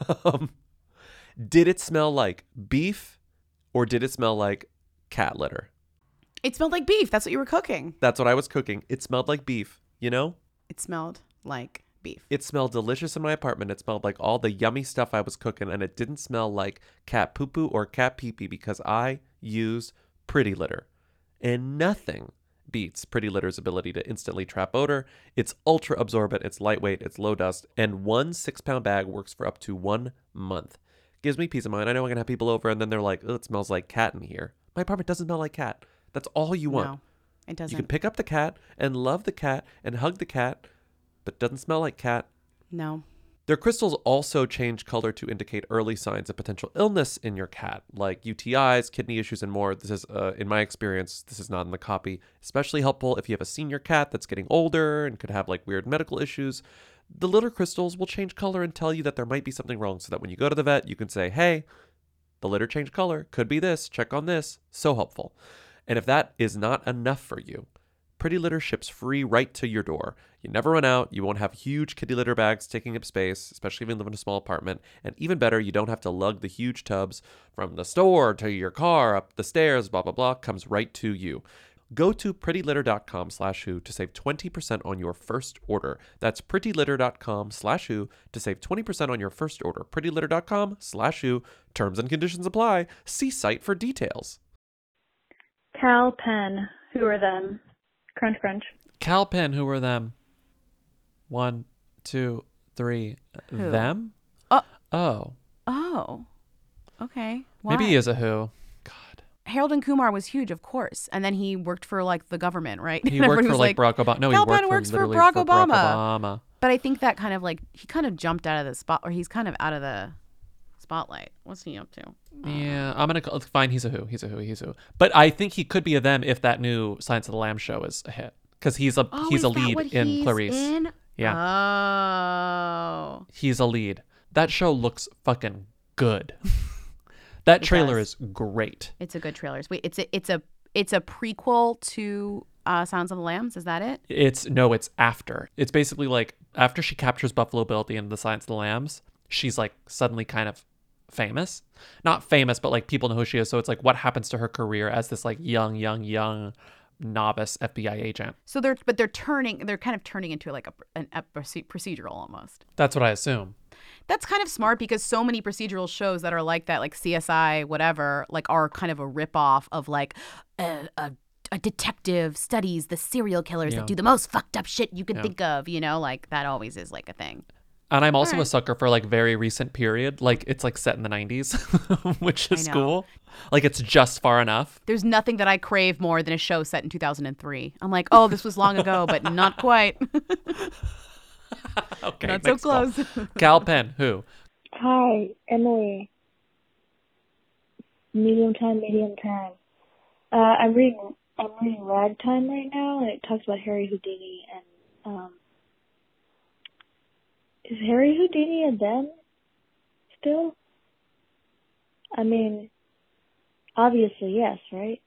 did it smell like beef or did it smell like cat litter? It smelled like beef. That's what you were cooking. That's what I was cooking. It smelled like beef, you know? It smelled like beef. It smelled delicious in my apartment. It smelled like all the yummy stuff I was cooking, and it didn't smell like cat poo-poo or cat pee-pee because I used Pretty Litter. And nothing beats Pretty Litter's ability to instantly trap odor. It's ultra absorbent, it's lightweight, it's low dust, and 1 6-pound bag works for up to 1 month. Gives me peace of mind. I know I'm going to have people over, and then they're like, oh, it smells like cat in here. My apartment doesn't smell like cat. That's all you want. No, it doesn't. You can pick up the cat and love the cat and hug the cat, but it doesn't smell like cat. No. Their crystals also change color to indicate early signs of potential illness in your cat, like UTIs, kidney issues, and more. This is, in my experience, this is not in the copy. Especially helpful if you have a senior cat that's getting older and could have like weird medical issues. The litter crystals will change color and tell you that there might be something wrong, so that when you go to the vet, you can say, hey, the litter changed color. Could be this. Check on this. So helpful. And if that is not enough for you, Pretty Litter ships free right to your door. You never run out. You won't have huge kitty litter bags taking up space, especially if you live in a small apartment. And even better, you don't have to lug the huge tubs from the store to your car, up the stairs, blah, blah, blah. Comes right to you. Go to prettylitter.com/who to save 20% on your first order. That's prettylitter.com/who to save 20% on your first order. prettylitter.com/who. Terms and conditions apply. See site for details. Cal Penn. Who are them? Crunch, crunch. Calpin, who were them? 1, 2, 3. Who? Them? Oh. Okay. Why? Maybe he is a who. Harold and Kumar was huge, of course, and then he worked for like the government, right? He And worked everybody for was like Barack Obama. No, he Cal worked Penn for works for literally Barack for Obama. Barack Obama. But I think that kind of like he kind of jumped out of the spot, or he's kind of out of the spotlight. What's he up to? Yeah, I'm gonna fine. He's a who. He's a who. But I think he could be a them if that new Science of the Lamb show is a hit, because he's a lead in Clarice. Yeah. Oh. He's a lead. That show looks fucking good. That trailer is great. It's a good trailer. Wait, It's a prequel to Silence of the Lambs. Is that it? It's after. It's basically like after she captures Buffalo Bill at the end of the Silence of the Lambs, she's like suddenly kind of famous. Not famous, but like people know who she is. So it's like what happens to her career as this like young novice FBI agent. So they're kind of turning into like a procedural almost. That's what I assume. That's kind of smart because so many procedural shows that are like that, like CSI, whatever, like are kind of a ripoff of like a detective studies the serial killers that do the most fucked up shit you can think of, you know, like that always is like a thing. And I'm also a sucker for like very recent period. Like it's like set in the 90s, which is cool. Like it's just far enough. There's nothing that I crave more than a show set in 2003. I'm like, oh, this was long ago, but not quite. Okay, not so close. Cal Penn, who? Hi, Emily. Medium time. I'm reading Ragtime right now, and it talks about Harry Houdini. And is Harry Houdini a them still? I mean, obviously yes, right?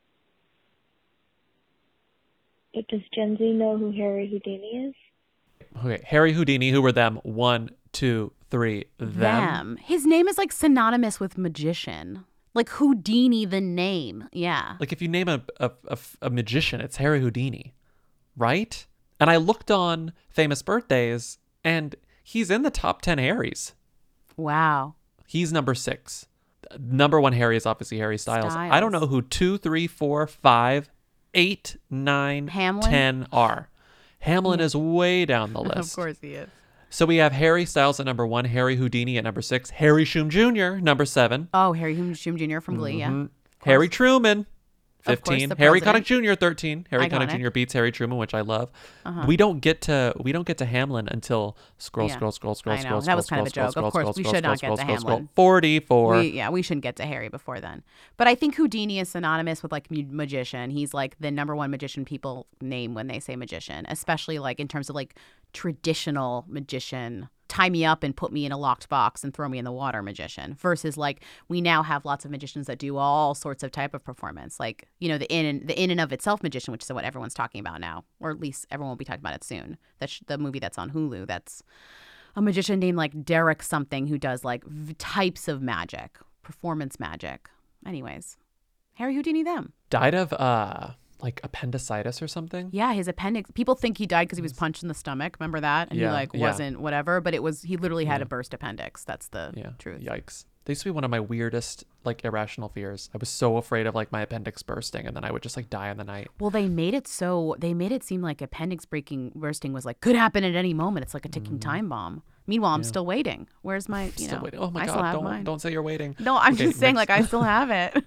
But does Gen Z know who Harry Houdini is? Okay, Harry Houdini, who were them? 1, 2, 3, them. His name is like synonymous with magician. Like Houdini, the name. Yeah. Like if you name a magician, it's Harry Houdini, right? And I looked on Famous Birthdays, and he's in the top 10 Harrys. Wow. He's number 6. Number 1 Harry is obviously Harry Styles. I don't know who 2, 3, 4, 5, 8, 9, Hamlin? 10 are. Hamlin is way down the list. Of course he is. So we have Harry Styles at number 1, Harry Houdini at number 6, Harry Shum Jr. number 7. Oh, Harry Shum Jr. from Glee, yeah. Harry Truman, 15. the Harry president. Connick Jr. 13. Harry Iconic. Connick Jr. beats Harry Truman, which I love. Uh-huh. We don't get to Hamlin until scroll. I know. That was kind of a joke. Of course, we should not get to Hamlin. 44. We shouldn't get to Harry before then. But I think Houdini is synonymous with like magician. He's like the number 1 magician people name when they say magician, especially like in terms of like traditional magician. Tie me up and put me in a locked box and throw me in the water magician versus like we now have lots of magicians that do all sorts of type of performance, like, you know, the in and of itself magician, which is what everyone's talking about now, or at least everyone will be talking about it soon. That's the movie that's on Hulu. That's a magician named like Derek something who does like types of magic, performance magic. Anyways, Harry Houdini them. Died of like appendicitis or something. Yeah, his appendix. People think he died because he was punched in the stomach. Remember that? And he like wasn't whatever, but he literally had a burst appendix. That's the truth. Yikes. They used to be one of my weirdest like irrational fears. I was so afraid of like my appendix bursting, and then I would just like die in the night. Well, they made it seem like appendix bursting was like could happen at any moment. It's like a ticking time bomb. Meanwhile, I'm still waiting. Where's my Still waiting. Oh my I still God! have mine. Don't say you're waiting. No, I'm Okay, just saying like I still have it.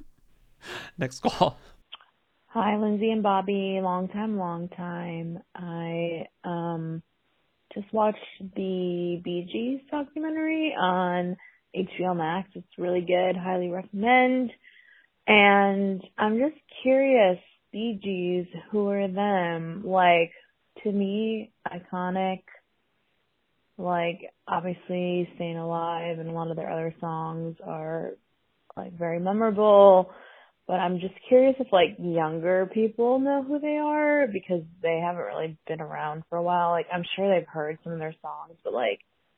Next call. Hi, Lindsay and Bobby. Long time. I just watched the Bee Gees documentary on HBO Max. It's really good. Highly recommend. And I'm just curious, Bee Gees, who are them? Like, to me, iconic. Like, obviously, Staying Alive and a lot of their other songs are, like, very memorable. But I'm just curious if, like, younger people know who they are because they haven't really been around for a while. Like, I'm sure they've heard some of their songs, but, like,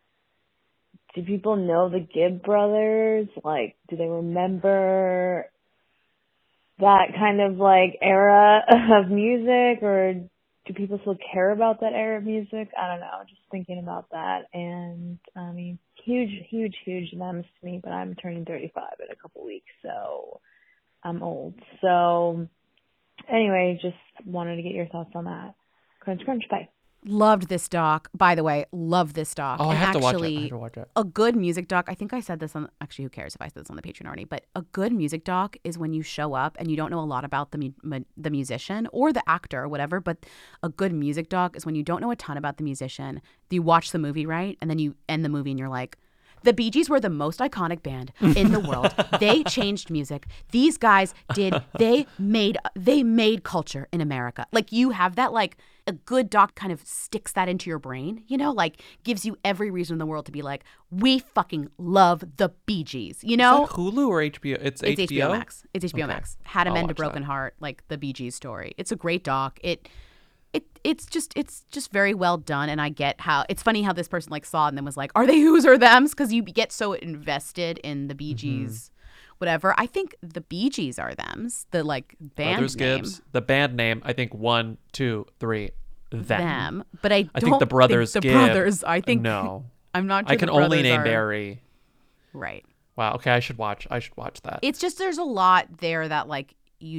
do people know the Gibb brothers? Like, do they remember that kind of, like, era of music? Or do people still care about that era of music? I don't know. Just thinking about that. And, I mean, huge thems to me, but I'm turning 35 in a couple weeks, so I'm old. So anyway, just wanted to get your thoughts on that. Crunch, bye. Loved this doc. By the way, love this doc. Oh, and I have to watch it. actually, I have to watch it. A good music doc. I think I said this on. Actually, who cares if I said this on the Patreon already? But a good music doc is when you show up and you don't know a lot about the musician or the actor or whatever. But a good music doc is when you don't know a ton about the musician. You watch the movie, right? And then you end the movie and you're like, The Bee Gees were the most iconic band in the world. They changed music. These guys they made culture in America. Like, you have that, like, a good doc kind of sticks that into your brain, you know, like gives you every reason in the world to be like, we fucking love the Bee Gees, you know? Is that Hulu or HBO? It's HBO Max. It's HBO Okay. Max. How to I'll Mend a watch Broken that. Heart, like the Bee Gees story. It's a great doc. It's just very well done, and I get how it's funny how this person like saw it and then was like, are they who's or thems? Because you get so invested in the Bee Gees, whatever. I think the Bee Gees are thems. The like band Brothers name. Gibbs. The band name, I think 1, 2, 3, them. But I think don't the brothers think the Gibb. brothers. I think no. I'm not sure I can the only brothers name are- Barry. Right. Wow. Okay, I should watch that. It's just there's a lot there that like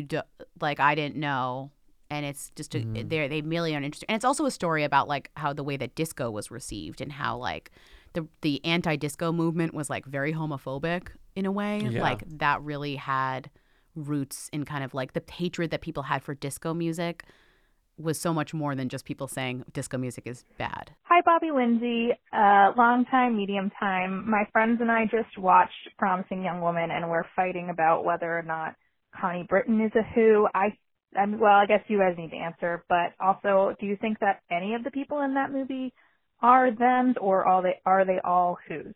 I didn't know, and it's just they really aren't interested. And it's also a story about like how the way that disco was received and how like the anti-disco movement was like very homophobic in a way. Yeah. Like that really had roots in kind of like the hatred that people had for disco music was so much more than just people saying disco music is bad. Hi, Bobby Lindsay. Long time, medium time. My friends and I just watched Promising Young Woman, and we're fighting about whether or not Connie Britton is a who. Well, I guess you guys need to answer, but also, do you think that any of the people in that movie are thems, or are they all who's?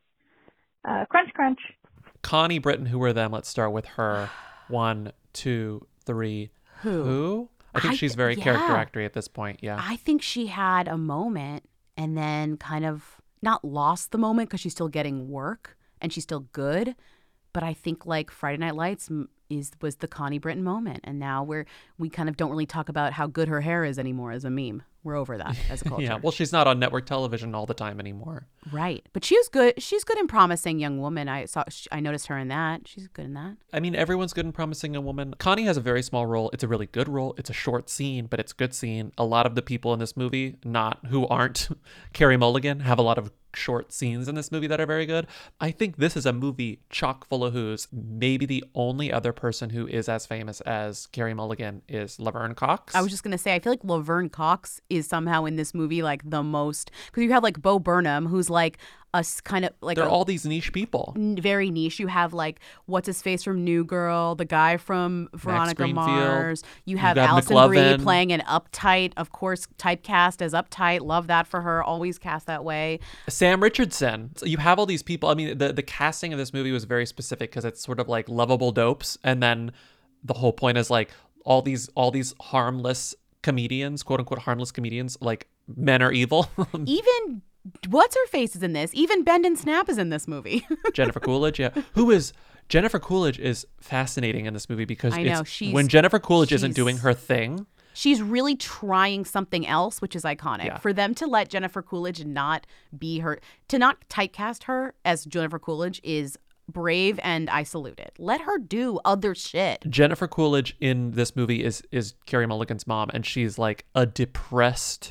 Crunch, crunch. Connie Britton, who were them? Let's start with her. 1, 2, 3. Who? I think she's very character actory at this point. Yeah. I think she had a moment and then kind of not lost the moment because she's still getting work and she's still good. But I think like Friday Night Lights was the Connie Britton moment, and now we kind of don't really talk about how good her hair is anymore as a meme. We're over that as a culture. Yeah. Well, she's not on network television all the time anymore. Right. But she was good. She's good in Promising Young Woman. I noticed her in that. She's good in that. I mean, everyone's good in Promising Young Woman. Connie has a very small role. It's a really good role. It's a short scene, but it's a good scene. A lot of the people in this movie, who aren't Carey Mulligan, have a lot of short scenes in this movie that are very good. I think this is a movie chock full of who's. Maybe the only other person who is as famous as Carey Mulligan is Laverne Cox. I was just going to say, I feel like Laverne Cox is somehow in this movie like the most, because you have like Bo Burnham, who's like a kind of like they're all these niche people. Very niche. You have like what's his face from New Girl, the guy from Veronica Mars. You have Alison Brie playing an uptight, of course, typecast as uptight. Love that for her. Always cast that way. Sam Richardson. So you have all these people. I mean, the casting of this movie was very specific because it's sort of like lovable dopes, and then the whole point is like all these harmless comedians, quote unquote harmless comedians, like men are evil. Even what's her face is in this. Even Bend and Snap is in this movie. Jennifer Coolidge, yeah. Jennifer Coolidge is fascinating in this movie because I know, when Jennifer Coolidge isn't doing her thing, she's really trying something else, which is iconic. Yeah. For them to let Jennifer Coolidge not be her, to not typecast her as Jennifer Coolidge is brave, and I salute it. Let her do other shit. Jennifer Coolidge in this movie is Carey Mulligan's mom, and she's like a depressed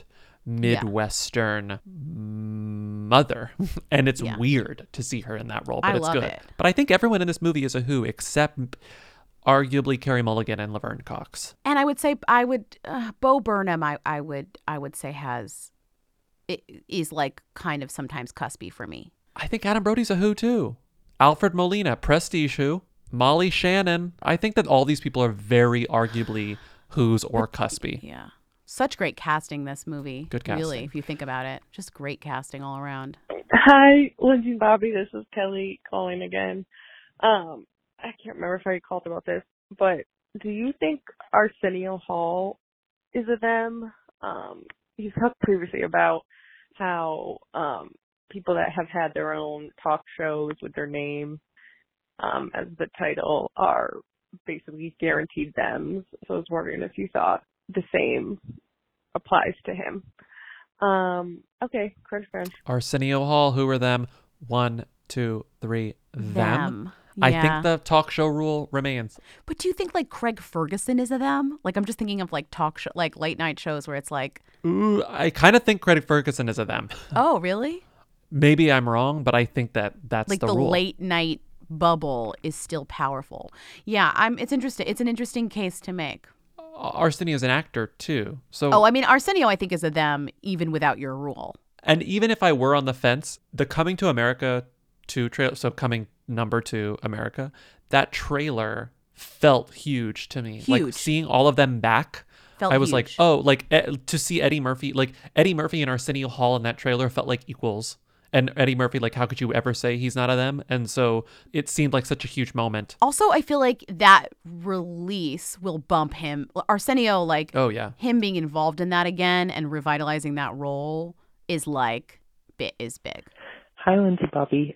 Midwestern mother, and it's weird to see her in that role, but it's good. It. But I think everyone in this movie is a who except arguably Carey Mulligan and Laverne Cox. And I would say Bo Burnham I would say is like kind of sometimes cuspy for me. I think Adam Brody's a who too. Alfred Molina, Prestige who. Molly Shannon. I think that all these people are very arguably who's or cuspy. Yeah. Such great casting this movie. Good casting. Really, if you think about it. Just great casting all around. Hi, Lindsay and Bobby. This is Kelly calling again. I can't remember if I called about this, but do you think Arsenio Hall is a them? You talked previously about how people that have had their own talk shows with their name as the title are basically guaranteed thems. So I was wondering if you thought the same applies to him. Okay, crunch. Arsenio Hall, who are them? 1, 2, 3, them. I Yeah. think the talk show rule remains. But do you think like Craig Ferguson is a them? Like I'm just thinking of like talk show, like late night shows where it's like, Ooh, I kind of think Craig Ferguson is a them. oh really? Maybe I'm wrong, but I think that's Like the the rule. late night bubble is still powerful. Yeah, it's interesting. It's an interesting case to make. Arsenio is an actor too. So Oh, I mean, Arsenio, I think, is a them even without your rule. And even if I were on the fence, the Coming to America 2 trailer, so coming number 2, America, that trailer felt huge to me. Like Huge. seeing all of them back, Felt I was like, huge. oh, like to see Eddie Murphy and Arsenio Hall in that trailer felt like equals. And Eddie Murphy, like, how could you ever say he's not a them? And so it seemed like such a huge moment. Also, I feel like that release will bump him. Arsenio, like, Oh, yeah. him being involved in that again and revitalizing that role is big. Hi, Lindsay, Bobby.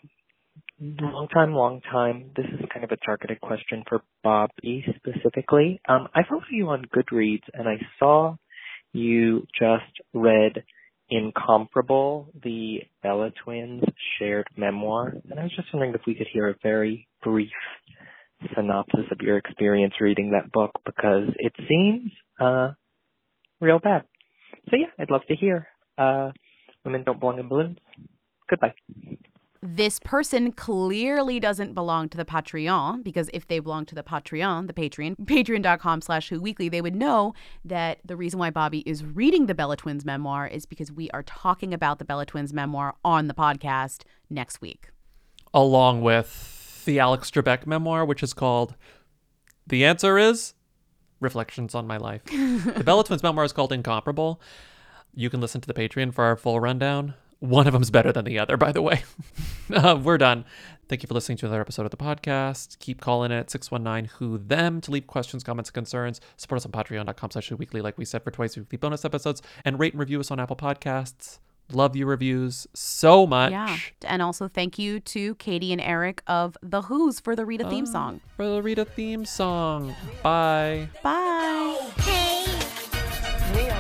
Long time. This is kind of a targeted question for Bobby specifically. I follow you on Goodreads, and I saw you just read Incomparable, the Bella Twins shared memoir, and I was just wondering if we could hear a very brief synopsis of your experience reading that book, because it seems real bad. So yeah, I'd love to hear. Women don't belong in balloons. Goodbye. This person clearly doesn't belong to the Patreon, because if they belong to the Patreon, patreon.com/whoweekly, they would know that the reason why Bobby is reading the Bella Twins memoir is because we are talking about the Bella Twins memoir on the podcast next week. Along with the Alex Trebek memoir, which is called The Answer Is Reflections on My Life. The Bella Twins memoir is called Incomparable. You can listen to the Patreon for our full rundown. One of them's better than the other, by the way. We're done. Thank you for listening to another episode of the podcast. Keep calling it 619-WHO-THEM to leave questions, comments, and concerns. Support us on patreon.com/weekly, like we said, for twice weekly bonus episodes. And rate and review us on Apple Podcasts. Love your reviews so much. Yeah. And also thank you to Katie and Eric of The Who's for the Rita theme song. For the Rita theme song. Bye. Bye. Hey, Mia.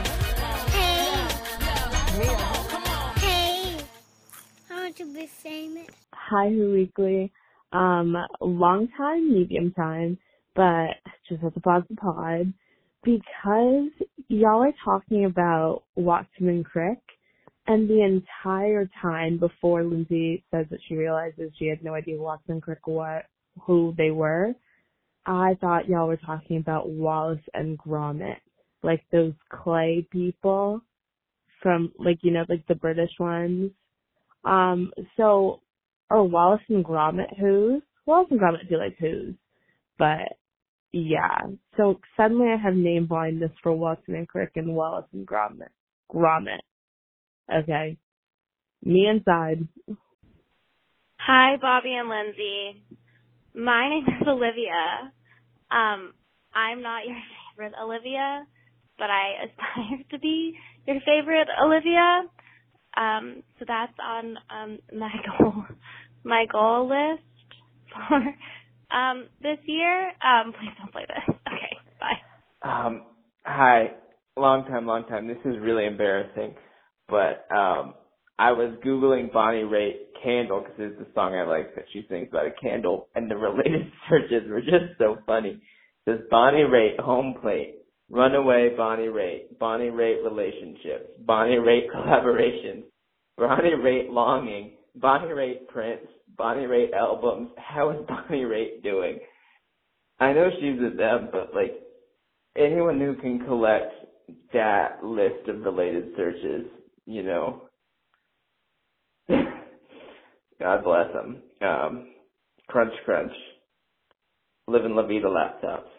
Mia. hey, I want to be famous. Hi, Who Weekly. Long time, medium time, but just at the bottom pod, because y'all are talking about Watson and Crick, and the entire time before Lindsay says that she realizes she had no idea Watson and Crick who they were, I thought y'all were talking about Wallace and Gromit, like those clay people from, like, you know, like the British ones. So are Wallace and Gromit Who's? Wallace and Gromit do like Who's, but yeah. So suddenly I have name blindness for Watson and Crick and Wallace and Gromit. Okay. Me inside. Hi, Bobby and Lindsay. My name is Olivia. I'm not your favorite Olivia, but I aspire to be your favorite Olivia. So that's on my goal list for this year. Please don't play this. Okay, bye. Hi. Long time. This is really embarrassing. But I was Googling Bonnie Raitt Candle, because it's the song I like that she sings about a candle, and the related searches were just so funny. It says Bonnie Raitt home plate, runaway Bonnie Raitt relationships, Bonnie Raitt collaborations, Bonnie Raitt longing, Bonnie Raitt prints, Bonnie Raitt albums. How is Bonnie Raitt doing? I know she's a them, but like anyone who can collect that list of related searches, you know, God bless them. Crunch. Living La Vida laptops.